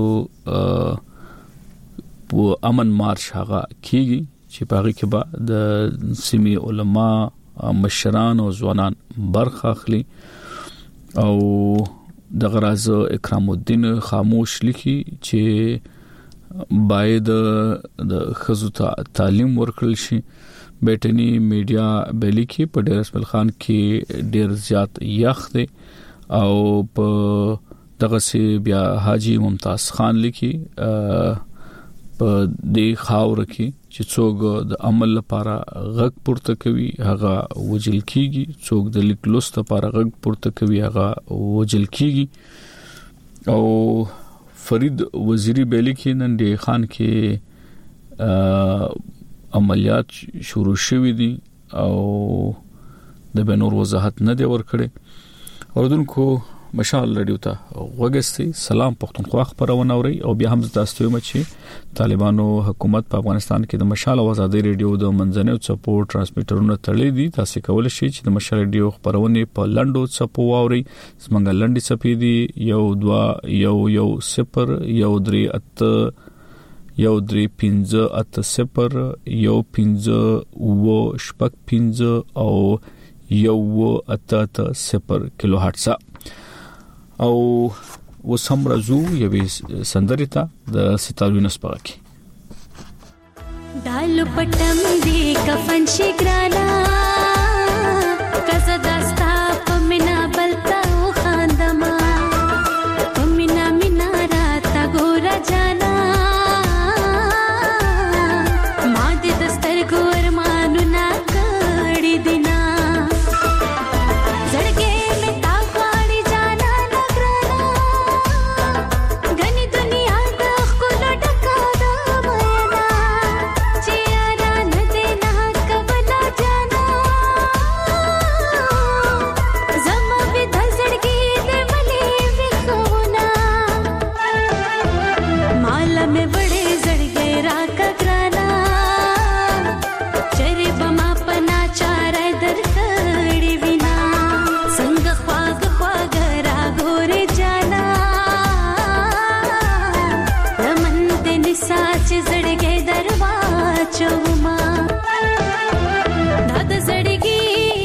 په امن مارش هغه کیږي چې پاره کې به د سیمې علما مشران او ځوانان برخه اخلي او د غراز اکرام الدین خاموش لیکي چې باید د خزو تعلیم ورکړل شي. بیٹنی میډیا بیلی کې په ډیر اسماعیل خان کې ډیر زیات یخ دی او په دغه سي بیا حاجی ممتاز خان لیکي په دې خاور کې چې څوک د عمل لپاره غږ پورته کوي هغه وجل کیږي، څوک د لیک لوست لپاره غږ پورته کوي هغه وجل کیږي. او فرید وزیری بیلی کې نن دی خان کې عملیات شروع شوې دي او د بنور وضاحت نه دی ورکړي. اوردونکو مشال رادیو ته وګستي سلام پختونخوا خبرونه اوري او بیا هم تاسو ته مچي طالبانو حکومت په افغانستان کې د مشال او آزادي رادیو د منځنیو سپورټ ترانسمیټرونو تړلې دي. تاسو کولای شئ چې د مشال رادیو خبرونه په لندو سپو اوري. زمونږ لندې سپې دي یو دوه یو یو صفر یو درې اته یو درې پنځه اته صفر یو پنځه و شپږ پنځه او یو اته اته صفر کیلو هرتز. او وسمرزو یوې سندریتا د ستالو نسپاکی دالو پټم دی کفن شګرانا کزه داستا پمنا بلتا خاندما پمنا مینا راتا ګور جانا ما دې دستر ګور مانو نا کړی دینا زړګې में बड़े जड़गे राका ग्राना चरे बमा पना चारा दर खड़ी बिना संग ख्वाग ख्वाग रागोरे जाना रमन दिन साच जड़गे दरवाचो मां दाद जड़गी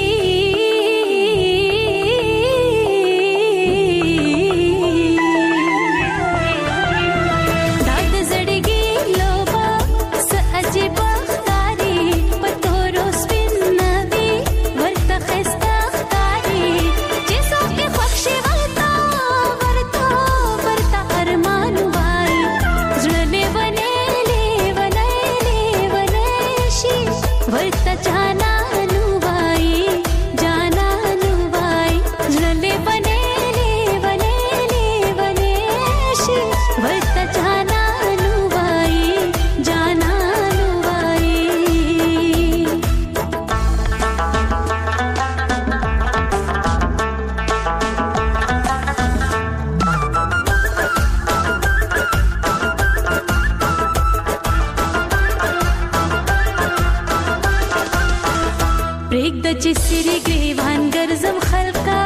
चिसरी ग्रीवान गर्जम खलका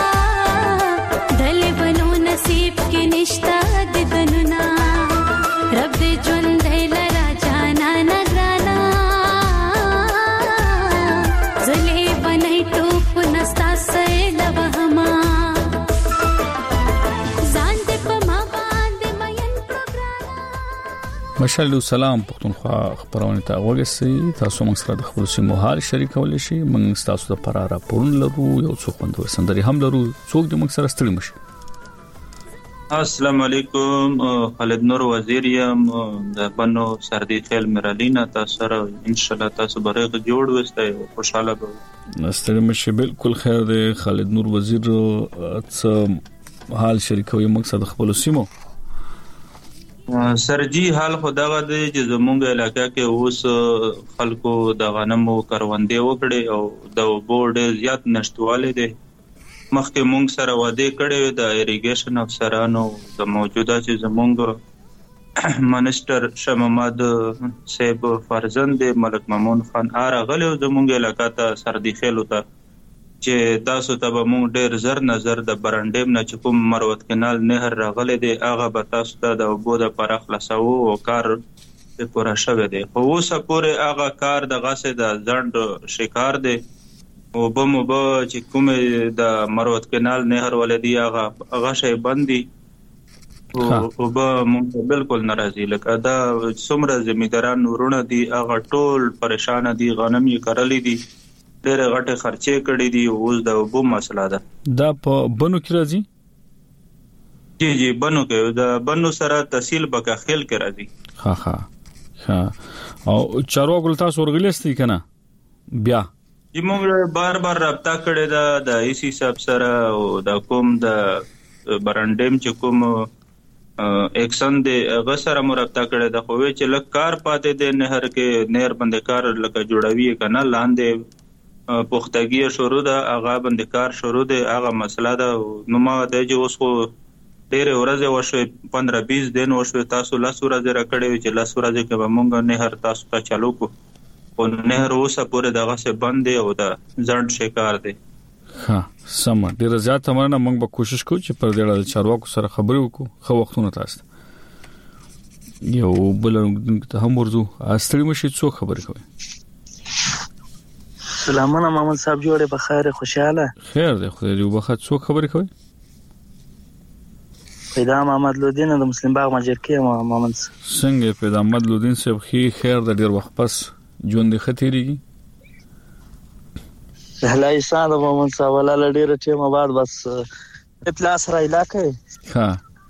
दले बनो नसीब के निश्ता दिदनुना रब दे जुन दला जाना नगराना जले बनई टोप नस्ता से लवहमा जान दे पमा बांध मयन प्रोग्राम مشال سلام پښتونخوا خبرونه ته وګورئ تاسو موږ سره د خپل سیمو حال شریکول شي موږ تاسو د پراره پورن لرو یو څو خوندور سندري هم لرو څوک د موږ سره ستړي مشي. السلام علیکم خالد نور وزیر یم د بنو سردی خیل مرالینا تاسو سره ان شاء الله تاسو برغه جوړ وسته خوشاله به ستړي مشي بالکل خیر دی خالد نور وزیر څه حال شریکوي موږ سره د خپل سیمو سرجی حال خداغه دی چې زمونږ علاقې کې اوس خلکو د غنمو کروندې وکړي او د بورډ زیات نشټواله دي مخکې مونږ سره وعده کړې د ایریګیشن افسرانو د موجوده چې زمونږ منسٹر شاه محمد صاحب فرزند ملک مامون خان اره غلو زمونږ علاقې ته سردی خېلو ته چې تاسو ته به مونږ ډېر زر نظر د برانډیم نه چې کوم مروت کینال نهر راغلی دی هغه به تاسو ته د اوبو د پاره خلاصو او کار پوره شوی دی خو اوسه پورې هغه کار د غاسه د ځند شکار دی او بم وب چې کوم د مروت کینال نهر ولدي هغه هغه شی بندي او به مونږ بالکل ناراضي لکه دا څومره زمیداران ورونه دي هغه ټول پریشان دي غنم یې کرلې دي ډېر غټه خرچې کړې دي اوس د وبو مسله ده دا په بنو کې راځي جی جی بنو کې دا بنو سره تحصیل بکا خیل کې راځي ها ها ها او چارواګل تاسو ورغلیستي کنه بیا چې موږ بار بار رابطه کړې ده د ای سی صاحب سره او د کوم د برانډیم چې کوم اکشن د غسر مرابطه کړې ده خو چې لک کار پاتې د نهر کې نهر باندې کار لکه جوړوي کنه لاندې پختګي شروع ده هغه باندې کار شروع ده هغه مسله ده نو ما د چې اوس خو ډېر ورځې وشوي پندرہ بیس دن وشوي تاسو لاس ورځې راکړې چې لاس ورځې کې به مونږ نهر تاسو ته چالو کو او نهر اوسه پورې دغه څه بند دی او دا ځند شکار دی ها سم ډېر زیات مننه موږ به کوشش کوو چې پر دې ډول چارواکو سره خبرې وکړو خو وختونه تاسو یو بل ته هم ورزو استری مشي څو خبرې کوي سلامونه محمد صاحب جوړه په خیر خوشاله خیر دی خو دې وبخښه څو خبرې کوي پیدا محمد لودین د مسلم باغ مجرکې محمد څنګه پیدا محمد لودین صاحب خي خیر د ډیر وخت پس ژوند خطرېږي هلای ساده محمد صاحب ولاله ډیر ټیم بعد بس اطلاع سره علاقه ها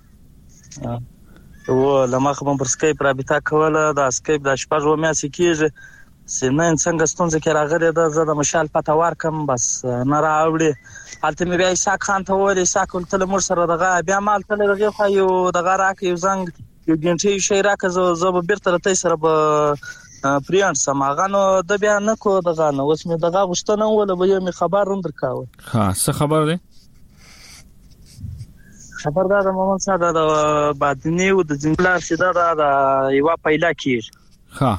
و لمخ په سکایپ رابطه کوله د سکایپ د شپږ و مې سکیږي سینن څنګه ستونزه کې راغره د زړه مشال پټوار کم بس نه راوړي الته مې بیا اساق خان ته وله اساق تل مر سره دغه بیا مال تل دغه خو یو دغه راک یو زنګ یو ګنټي شي راک زو زو بیرته ته سره به پریان سماغانو د بیا نه کو دغه نو اوس مې دغه غشتنه ولا به مې خبر هم درکاوه ها څه خبر ده خبردار محمد صاحب د باطنی او د جنگلار سیده د یو پیدا کیږي ها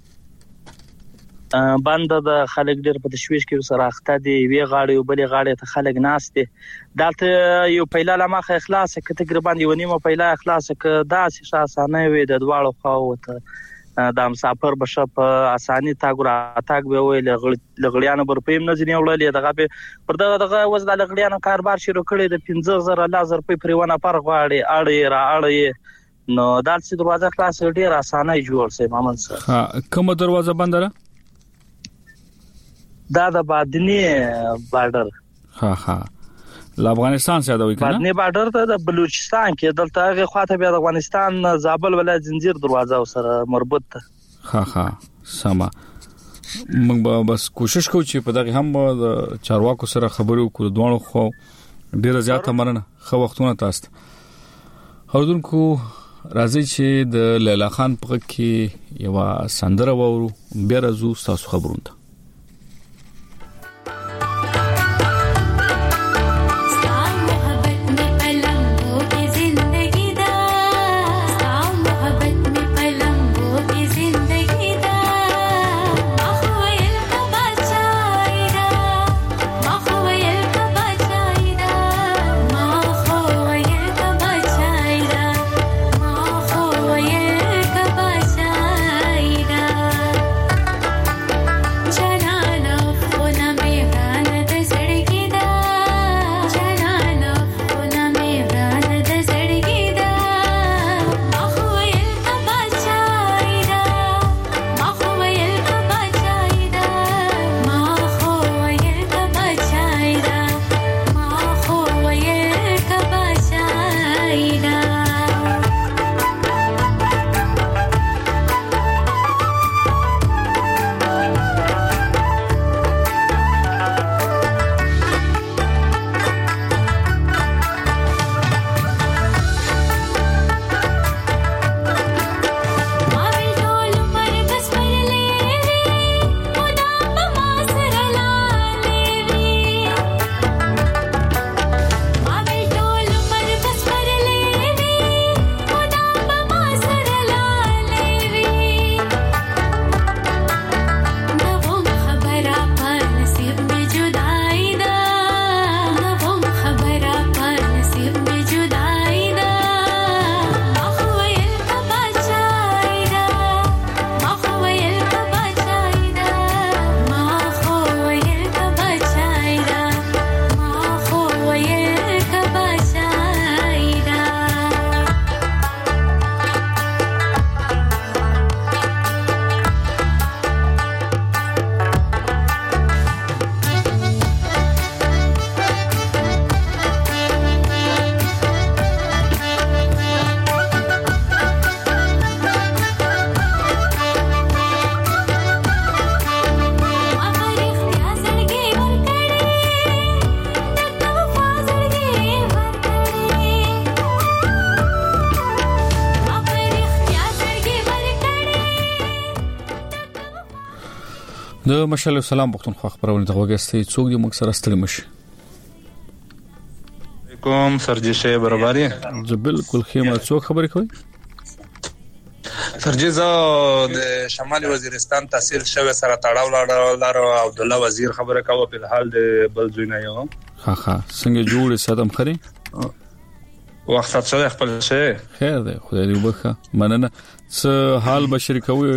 باندې د خلک ډېر په تشويش کې سره اخته دي وی غاړي او بلې غاړي ته خلک ناشته دلته یو پیلا لمخه اخلاص ک تقریبا یو نیمه پیلا اخلاص ک داسې شاسانه وي د دواړو خواوته د مسافر بشپ اساني تاګور اتاګ به ویل لغړیانو پر پېم نه ځنی وړلې دغه پر دغه دغه وز د لغړیانو کاروبار شروع کړي د پنځه زره لازر په پریونه پر غواړي اړې را اړې نو داسې دروازه خلاص ډېر اسانه جوړ سي محمد صاحب ها کومه دروازه بندره دا د بادنی بارډر ها ها ل افغانستان سره دوی کنه بادنی بارډر ته د بلوچستان کې دلته هغه خواته بیا د افغانستان زابل ولایت زنجیر دروازه سره مربوط ده ها ها سما موږ به بس کوشش کوو چې په دغه هم د چارواکو سره خبرو وکړو دوه خو ډیره زیاته مننه خو وختونه تاسو اوردونکو راځي چې د لیلا خان په کې یو سندره وورو بیا راځو تاسو خبرونه د مشال سلام پښتونخوا خبرونه د وګستې څوک دی موږ سره ستړي مشي کوم سرجی شه برابرۍ زه بالکل خیمه څوک خبرې کوي سرجی زه د شمالي وزیرستان تحصیل شوه سره تړاو لرو عبد الله وزیر خبره کوي په حال د بلځوینه یو ها ها څنګه جوړ ساتم خري وخت څه خپل شه خیر دی خدای دې وبخه مننه څه حال بشری کوي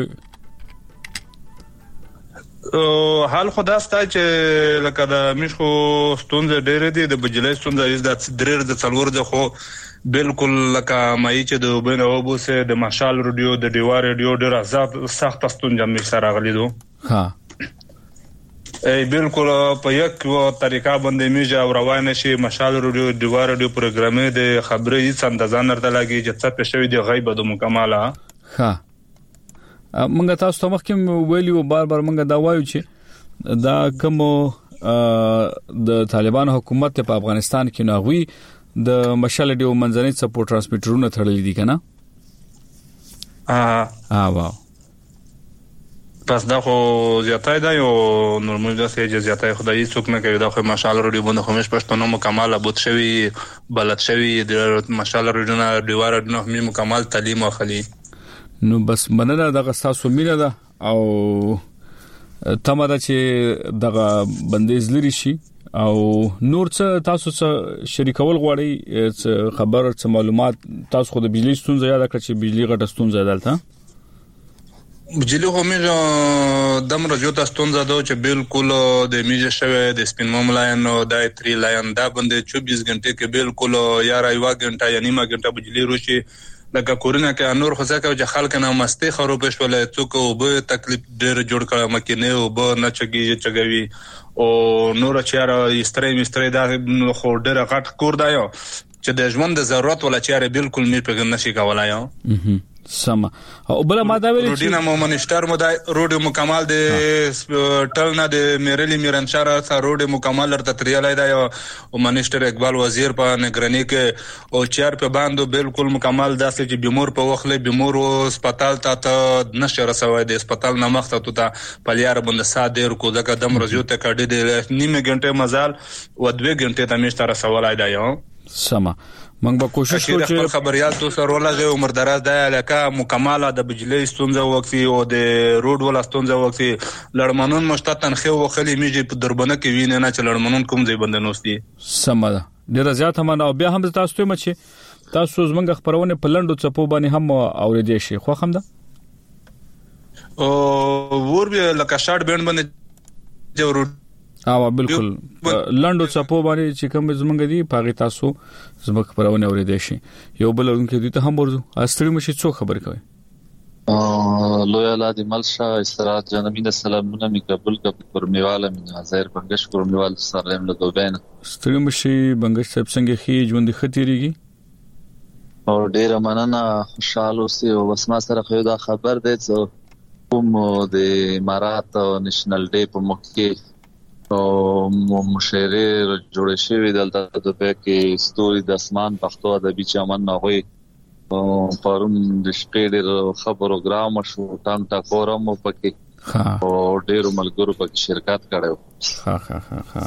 حال خدا ستا چې لکه د میشو ستونزه ډېر دي د بجلی ستونزه د درېر د څلور د خو بالکل لکه مې چې د بنو وبوسه د مشال رادیو د دیوار رادیو ډېر آزاد سخت ستونزه مې سره غلي دو ها ای بالکل په یک طریقه باندې میجا او روانه شي مشال رادیو دیوار رادیو پروګرامې د خبرې هیڅ اندازه نرته لګي چې څه پېښوي د غیب د مکمله ها منګه تاسو ته مخکې ویلو بار بار منګه دا وایو چې دا کوم د طالبان حکومت په افغانستان کې ناغوي د مشال ډیو منځنۍ سپورټ ترانسمیټرونه تړلې دي کنه ها ها واو پس دا خو زیاتای دا یو نورمال دا سه زیاتای خدای څوک نه کوي دا خو ماشاءالله رډیو باندې خو مش پښتون مکمل ابوت شوی بلد شوی د ماشاءالله رډیو نه دیوار نه هم مکمل تعلیم اخلي نو بس مننه دغه تاسو مینه ده او تمه ده چې دغه بندیز لري شي او نور څه تاسو څه شریکول غواړي خبر څه معلومات تاسو خو د بجلی ستونزه یاد کړئ چې بجلی غټه ستونزه دلته بجلی خو مې دم راځو تاسو ستونزه ده چې بالکل د میجه شوه د سپین موم لاین او د تری لاین دا باندې چوبیس غنټه کې بالکل یا رایوا غنټه یا نیمه غنټه بجلی روشي لکه کورونا کې نور خو ځکه چې خلک نه مستی خروب شول څوک او به تکلیف ډېر جوړ کړه مکینه او به نه چګي چګوي او نور چیرې استری مستری دا خو ډېر غټ کور دی چې د ژوند د ضرورت ولا چیرې بالکل مې په نشي کولای سم او بل ما دا ویل چې روډینا مو منشتر مو دا روډ مکمل د ټلنا د میرلی میرنشار سره روډ مکمل تر تریالای دا او منشتر اقبال وزیر په نگرانی کې او چار په باندې بالکل مکمل داسې چې بیمور په وخت له بیمور او هسپتال ته نشر سوي د هسپتال نه مخته ته پلیار باندې ساده کو دغه دم رزو ته کډې د نیمه غنټه مزال او دوه غنټه ته مشتر سوالای دا یو سم موږ به کوشش کوو چې خبريال تو سره ولغه عمر دراز د علاقه مکمله د بجلی ستونزه وکسي او د روډ ولا ستونزه وکسي لړمنون مشتتن خو وخلي میږي په دربنه کې ویني نه چې لړمنون کوم ځای باندې نوستي سمه ډیر زیات هم او بیا هم تاسو ته مچ تاسو زمنګ خبرونه په لندو چپو باندې هم اوریدې شي خو هم ده او ور به لکه شارټ بینډ باندې جوړ او بالکل لندو چپو باندې چې کوم زمنګ دي پاغي تاسو زمک پرونه اورېدې شي یو بل انکه دي ته هم ورزو استری مشي څو خبر کوي ا لویا لا دي ملشا استراحت جنبین سلامونه می قبول کپ پرمیواله من حاضر بنگش پرمیوال سلام له دوبین استری مشي بنگش صاحب څنګه خي ژوند خطرېږي او ډیر مننه خوشاله اوسې او بس ما سره خو دا خبر دی چې کوم د امارات نېشنل ډے په موقع او مشاعره جوړ شوی دلته د پکې ستوري د اسمان پښتو ادبي چمن نه وي پرون د شپې ډېر خبرو ګرام شو ټنګ ټاکورم پکې او ډېر ملګرو پکې شرکت کړو ها ها ها ها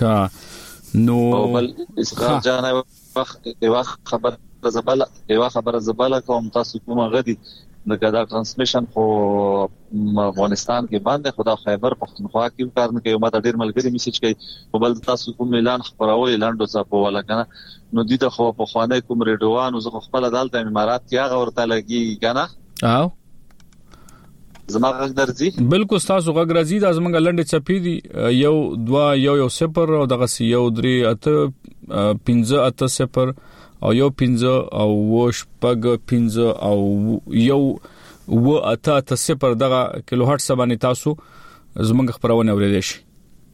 ها نو بل اسقاط جانه وخت یو خبر زباله یو خبر زباله کوم تاسو کومه غدي دغه دا ترانسمیشن خو افغانستان کې باندې خدا خیبر پختونخوا کې کار نه کوي ماته ډیر ملګری میسج کوي په بل تاسو کوم اعلان خبرول لاندو صاحب ولا کنه نو دي د خو په خوانه کوم ریډوان او زه خپل دالته امارات کې هغه ورته لګي کنه او زما غږ درځي بالکل تاسو غږ راځي د زمنګ لنډ چپی دي یو دوا یو یو صفر او دغه یو درې اته پنځه اته صفر او یو پنځه او وش پګ پنځه او یو و اته اته صفر دغه کیلو هرتز باندې تاسو زمنګ خبرونه اورېدئ شي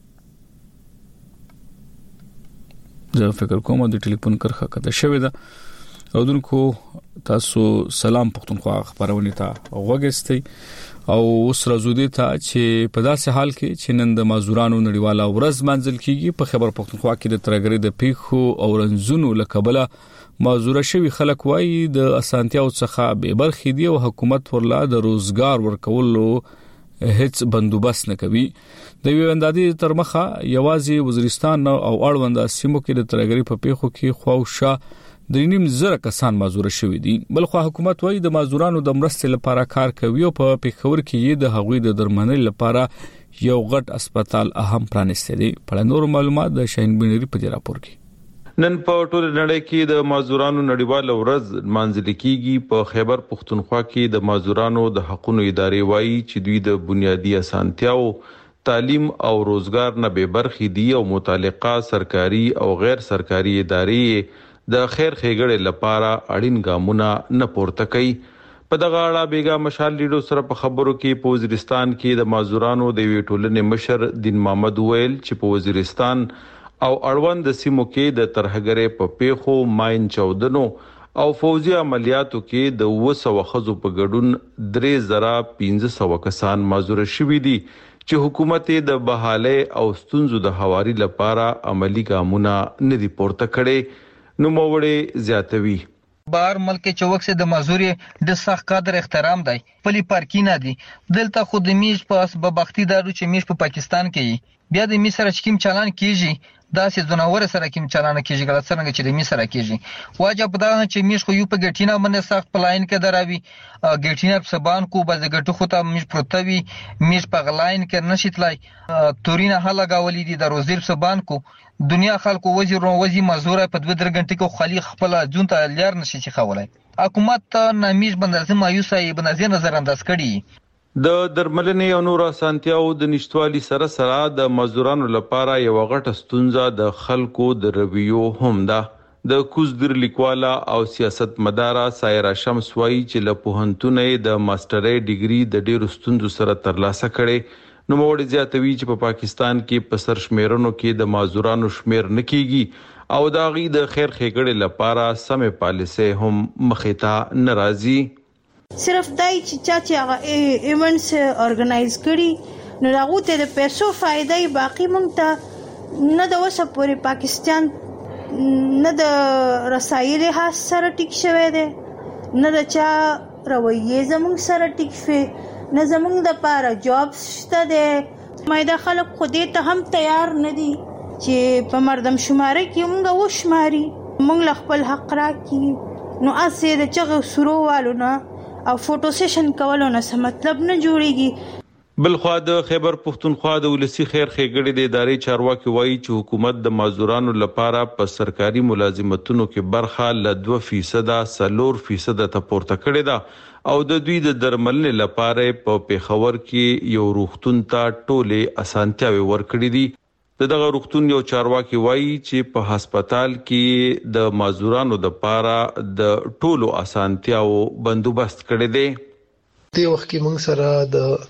زه فکر کوم د ټلیفون کرخه کده شوې ده او دونکو تاسو سلام پختونخوا خبرونه ته وګستئ او اوس راځو دي ته چې په داسې حال کې چې نن د مازورانو نړیواله ورځ منځل کیږي په خبر پختونخوا کې د ترګری د پیخو او رنزونو لکبله مازوره شوی خلک وایي د اسانتیاو څخه به برخې دی او حکومت ورلا د روزګار ورکولو هیڅ بندوبست نه کوي د ویوندادي تر مخه یوازې وزیرستان او اړوند سیمو کې د ترګری په پیخو کې خواوشا د نیم زره کسان مازوره شوی دي بلخو حکومت وایي د مازورانو د مرستې لپاره کار کوي او په پیښور کې د هغوی د درمنۍ لپاره یو غټ هسپتال اهم پرانیسته دي په نور معلومات د شاهین بنری په راپور کې نن په ټول نړۍ کې د مازورانو نړیواله ورځ مانځل کیږي په خیبر پختونخوا کې د مازورانو د حقوقو ادارې وایي چې دوی د بنیادی اسانتیاو تعلیم او روزګار نه به برخې دي او متعلقه سرکاري او غیر سرکاري ادارې د خیر خېګړې لپاره اړین ګامونه نه پورته کوي په دغه اړه بیګا مشال لیډو سره په خبرو کې په وزیرستان کې د مازورانو د وی ټولنې مشر دین محمد ویل چې په وزیرستان او اړوند سیمو کې د ترهګرې په پیخو ماین چودنو او فوزي عملیاتو کې د وسو خزو په ګډون درې زره پنځه سوه کسان مازور شوي دي چې حکومت د بحاله او ستونزو د حواري لپاره عملی ګامونه نه دي پورته کړي نو موړې زیاتوي بهر ملک چوک سے د مزوري د سخت قدر احترام دی پلی پارکینه دي دلته خو د میش پاس به بختی دارو چې میش په پا پاکستان کې بیا د میش سره چکم چلان کیږي دا سه زناور سره کوم چلان کیږي غلط څنګه چې د میش سره کیږي واجب دا چې میش خو یو په ګټینا باندې سخت پلاین کې دراوي ګټینا په سبان کو بز ګټو خو ته میش پروتوي میش په غلاین کې نشیتلای تورینه هله گاولې دي د روزیر سبان کو دنیا خلکو وزیر رو وزي مزوره په دوه درې غنټې کې خالي خپل جون ته لار نشي چې خولای حکومت نامیش بندر مایوسای بنظر نظر انداز کړي د درملنې او نور اسانتیاو د نشټوالي سره سره د مزدورانو لپاره یو غټه ستونزه د خلکو د رویو هم ده د کوزګر لیکواله او سیاست مداره سایرا شمس وایي چې له پوهنتونې د ماسترۍ ډیګري د ډیرو ستونزو سره ترلاسه کړي نو موږ زیاتوي چې په پاکستان کې په سر شمیرونو کې د مزدورانو شمیر نکېږي او دا غي د خیر خېګړې لپاره سمې پالیسي هم مخې ته ناراضي صرف دای چې چا چې هغه ایونټس اورګنایز کړي نو هغه ته د پیسو فائدې باقی مونږ ته نه د وسه پورې پاکستان نه د رسایل له سره ټیک شوی دی نه د چا رویه زموږ سره ټیک شوی نه زموږ د پاره جابس شته دی مې د خلک خو دې ته هم تیار نه دي چې په مردم شماري کې مونږ وشماري مونږ خپل حق راکړي نو اسې د چغه سرو والو نه او فوټو سیشن کولو نه څه مطلب نه جوړيږي بل خو د خیبر پښتونخوا د ولسی خیر خېګړې د ادارې چارواکي وایي چې حکومت د مزدورانو لپاره په سرکاري ملازمتونو کې برخه ل دوه فیصد سلور فیصد ته پورته کړې ده او د دوی د درملنې لپاره په پیښور کې یو روغتون ته ټوله اسانتیاوي ورکړې دي دغه روغتون یو چارواکي وایي چې په هسپتال کې د مزدورانو د لپاره د ټولو اسانتیاو بندوبست کړي دي د وخت کې موږ سره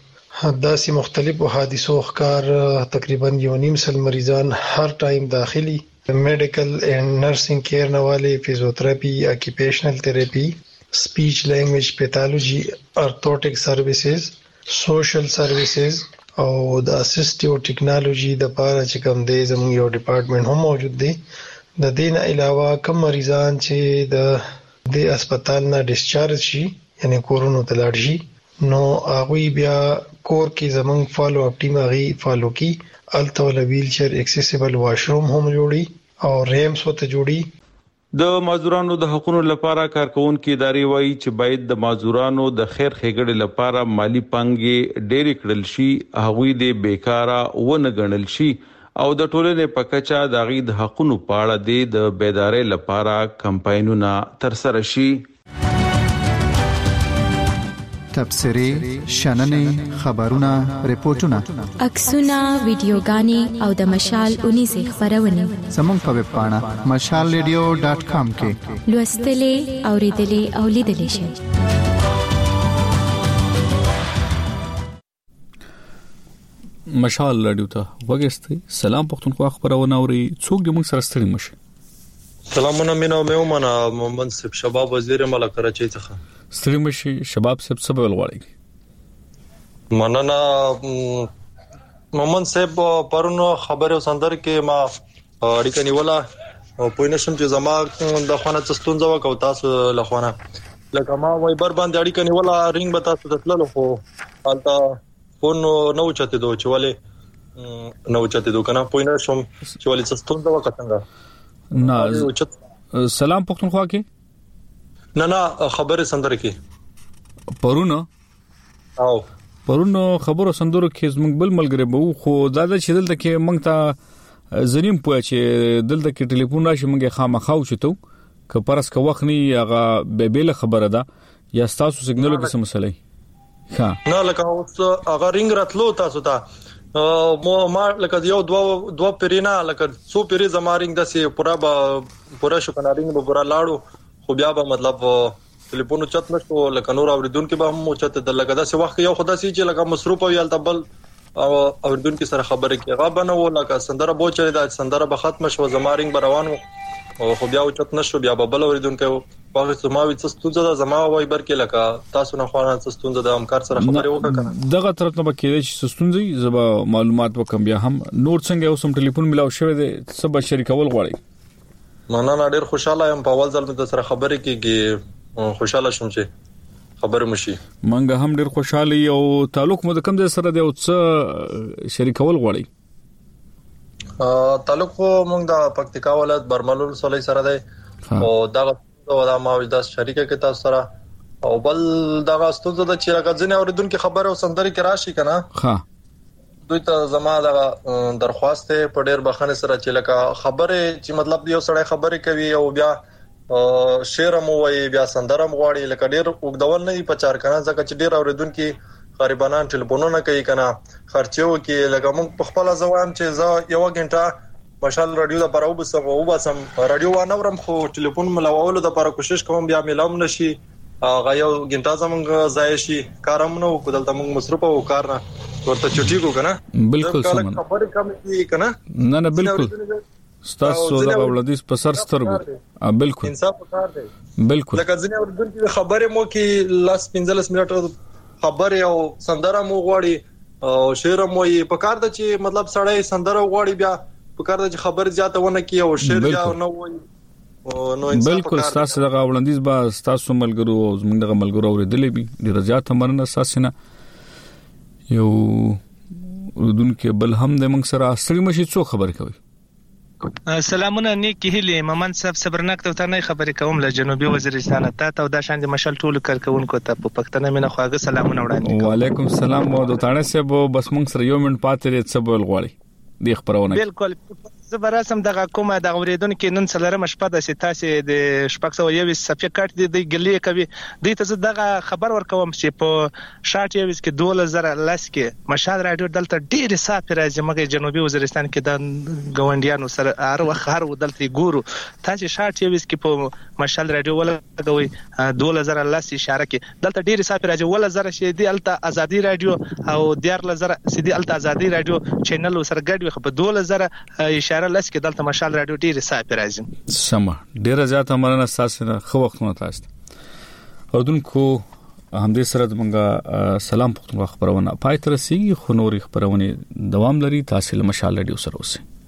د داسې مختلفو حادثو ښکار تقریبا یو نیم سل مریضان هر ټایم داخلي میډیکل اینڈ نرسنګ کیر نه والے فزیوتراپي اکیپیشنل تھراپي سپیچ لینګویج پیتالوجي ارتھوټک سرویسز سوشل سرویسز او د اسسټیو ټیکنالوژي د پاره چې کوم دی زموږ یو ډپارټمنټ هم موجود دی د دین علاوه کوم مریضان چې د د هسپتال نه ډیسچارج شي یعنی کورونو ته لاړ شي نو هغه بیا کور کې زموږ فالو اپ ټیم هغه فالو کی الټول ویل چیر اکسیسیبل واشروم هم جوړي او ریمس وته جوړي د مزدورانو د حقوقو لپاره کارکونکو ادارې وایي چې باید د مزدورانو د خیر خېګړې لپاره مالی پانګې ډېر کړل شي هغوی د بیکاره ونه غنل شي او د ټولنې په کچا د غي د حقوقو په اړه د بیدارۍ لپاره کمپاینونه تر سره شي تبصري شننې خبرونه ریپورتونه عکسونه ویډیوګانې او د مشال اونیزه خبرونه زموږ په ویب پاڼه مشال ریډیو ډاټ کام کې لوستلې اوریدلې او لیدلې شئ مشال رادیو ته وګورئ سلام پښتونخوا خبرونه اوري څوک د موږ سره ستړي مشه سلامونه مینه مې ومنه محمد صاحب شباب وزیر ملک کراچۍ څخه ستړي مشه شباب صاحب څه بل غواړي مننه محمد صاحب پرونو خبرو سندر کې ما اړیکه نیوله او پوه نشم چې زما د خوانه څستونځه وکاو تاسو لخوانه لکه ما وایبر باندې اړیکه نیوله رینګ به تاسو تللو خو حالت فون نو چته دوه چواله نو چته دوه کنه پوه نشم چې ولې څستونځه وکړم نه سلام پښتونخوا کې نه نه خبره سندره کې پرونه او پرونه خبرو سندرو کې زموږ بل ملګری به خو زاده چې دلته کې موږ ته زریم پوه چې دلته کې ټلیفون راشي موږ خامخاو چتو که پرس کا وخت نه هغه به بل خبره ده یا تاسو سیګنال کې څه مسله ها نه لکه اوس هغه رینګ راتلو تاسو ته مو ما لکه یو دوه دوه پیرینا لکه څو پیری زمارینګ د سي پورا پورا شو کنه رینګ به پورا لاړو خو بیا به مطلب ټلیفون چت نشو لکه نور اوریدونکو به هم چت د لکه داسې وخت یو خدای سي چې لکه مصروف او یال تبل او اوریدونکو سره خبره کې غا بنو لکه سندره بوچې د سندره به ختم شو زمارینګ روانو او خو بیا چت نشو بیا به بل اوریدونکو په سماوي څستونځه د زما وایبر کې لکه تاسو نه خوانه څستونځه د همکار سره خبرې وکړه دغه طرف نه بکې چې څستونځي زما معلومات وکم بیا هم نور څنګه اوسم ټلیفون ملاو شوی دی سبا شریکول غواړي مننه ډیر خوشاله یم په اول ځل د سره خبرې کیږي خوشاله شوم چې خبر مشي منګه هم ډیر خوشاله یو تعلق مو د کوم ځای سره دی او څه شریکول غواړي تعلق موږ د پکتیکا ولایت برملول سولې سره دی او دا د ماوجدا شریکه کې تاسو سره او بل دا ستونزه د چې راځي نه اوریدونکو خبره او سندري کې راشي کنه ها دوی ته زما د درخواست په ډیر بخنه سره چې لکه خبره چې مطلب یو سړی خبرې کوي او بیا شعر مو وي بیا سندره مو غواړي لکه ډیر وګدول نه په چار کنه ځکه چې ډیر اوریدونکو غریبانان ټلیفونونه کوي کنه خرچو کې لکه موږ په خپل ځوان چې زه یو غنټه مشال رادیو د پرو بس او بسم رادیو وانورم خو ټلیفون ملوولو د لپاره کوشش کوم بیا ملام نشي هغه یو غنټه زمونږ ځای شي کارم نو کولته موږ مصروف او کار نه ورته چټي کو کنه بالکل سم خبرې کم دي کنه نه نه بالکل ستاسو دا ولادیس په سر سترګو بالکل انصاف کار دی بالکل لکه ځنه اوردونکو خبره مو کې لاس پنځلس منټه خبره او سندره مو غواړي او شعر مو یې په کار د چې مطلب سړی سندره غواړي بیا په کار د چې خبر زیاته ونه کی او شعر یا نو وای نو انصاف بالکل تاسو دغه وړاندیز با تاسو ملګرو او زموږ دغه ملګرو اوریدلې بي ډیر زیات مننه اساسنه یو ودونکو بل هم د موږ سره اصلي مشي څو خبر کوي سلامونه نیکی هلي ممن صاحب صبرناک ته نه خبرې کوم له جنوبي وزیرستان ته ته د شاند مشل ټول کارکونکو ته په پښتنه مینه خواږه سلامونه وړاندې کوم وعلیکم السلام مو د تانه سه بس موږ سره یو منټ پاتې لري څه بول غواړي دی خبرونه بالکل زبراسم دغه کومه د اوریدونکو نن سلره مشپه د سیتاسي د شپږ سو یو صفه کارت دی د ګلې کوي د ته دغه خبر ورکوم چې په شاټ یو کې دوه زره لاس کې مشال رادیو دلته ډیر صاف راځي مګر جنوبي وزیرستان کې د غونډیانو سره هر وخت هر دلته ګورو تاسو شاټ یو کې په مشال رادیو ولګوي دوه زره لاس اشاره کې دلته ډیر صاف راځي ول زره شې دی الته ازادي رادیو او دیار لزره سیدي الته ازادي رادیو چینل سره ګډ په دوه زره اشاره لس کې دلته مشال رادیو ډیر صاف راځي سم ډیر زیات مننه تاسو خو وختونه تاسو اردوونکو همدې سره موږ سلام پختون خبرونه پای تر سي خو نوري خبرونه دوام لري تاسو له مشال رادیو سره اوسئ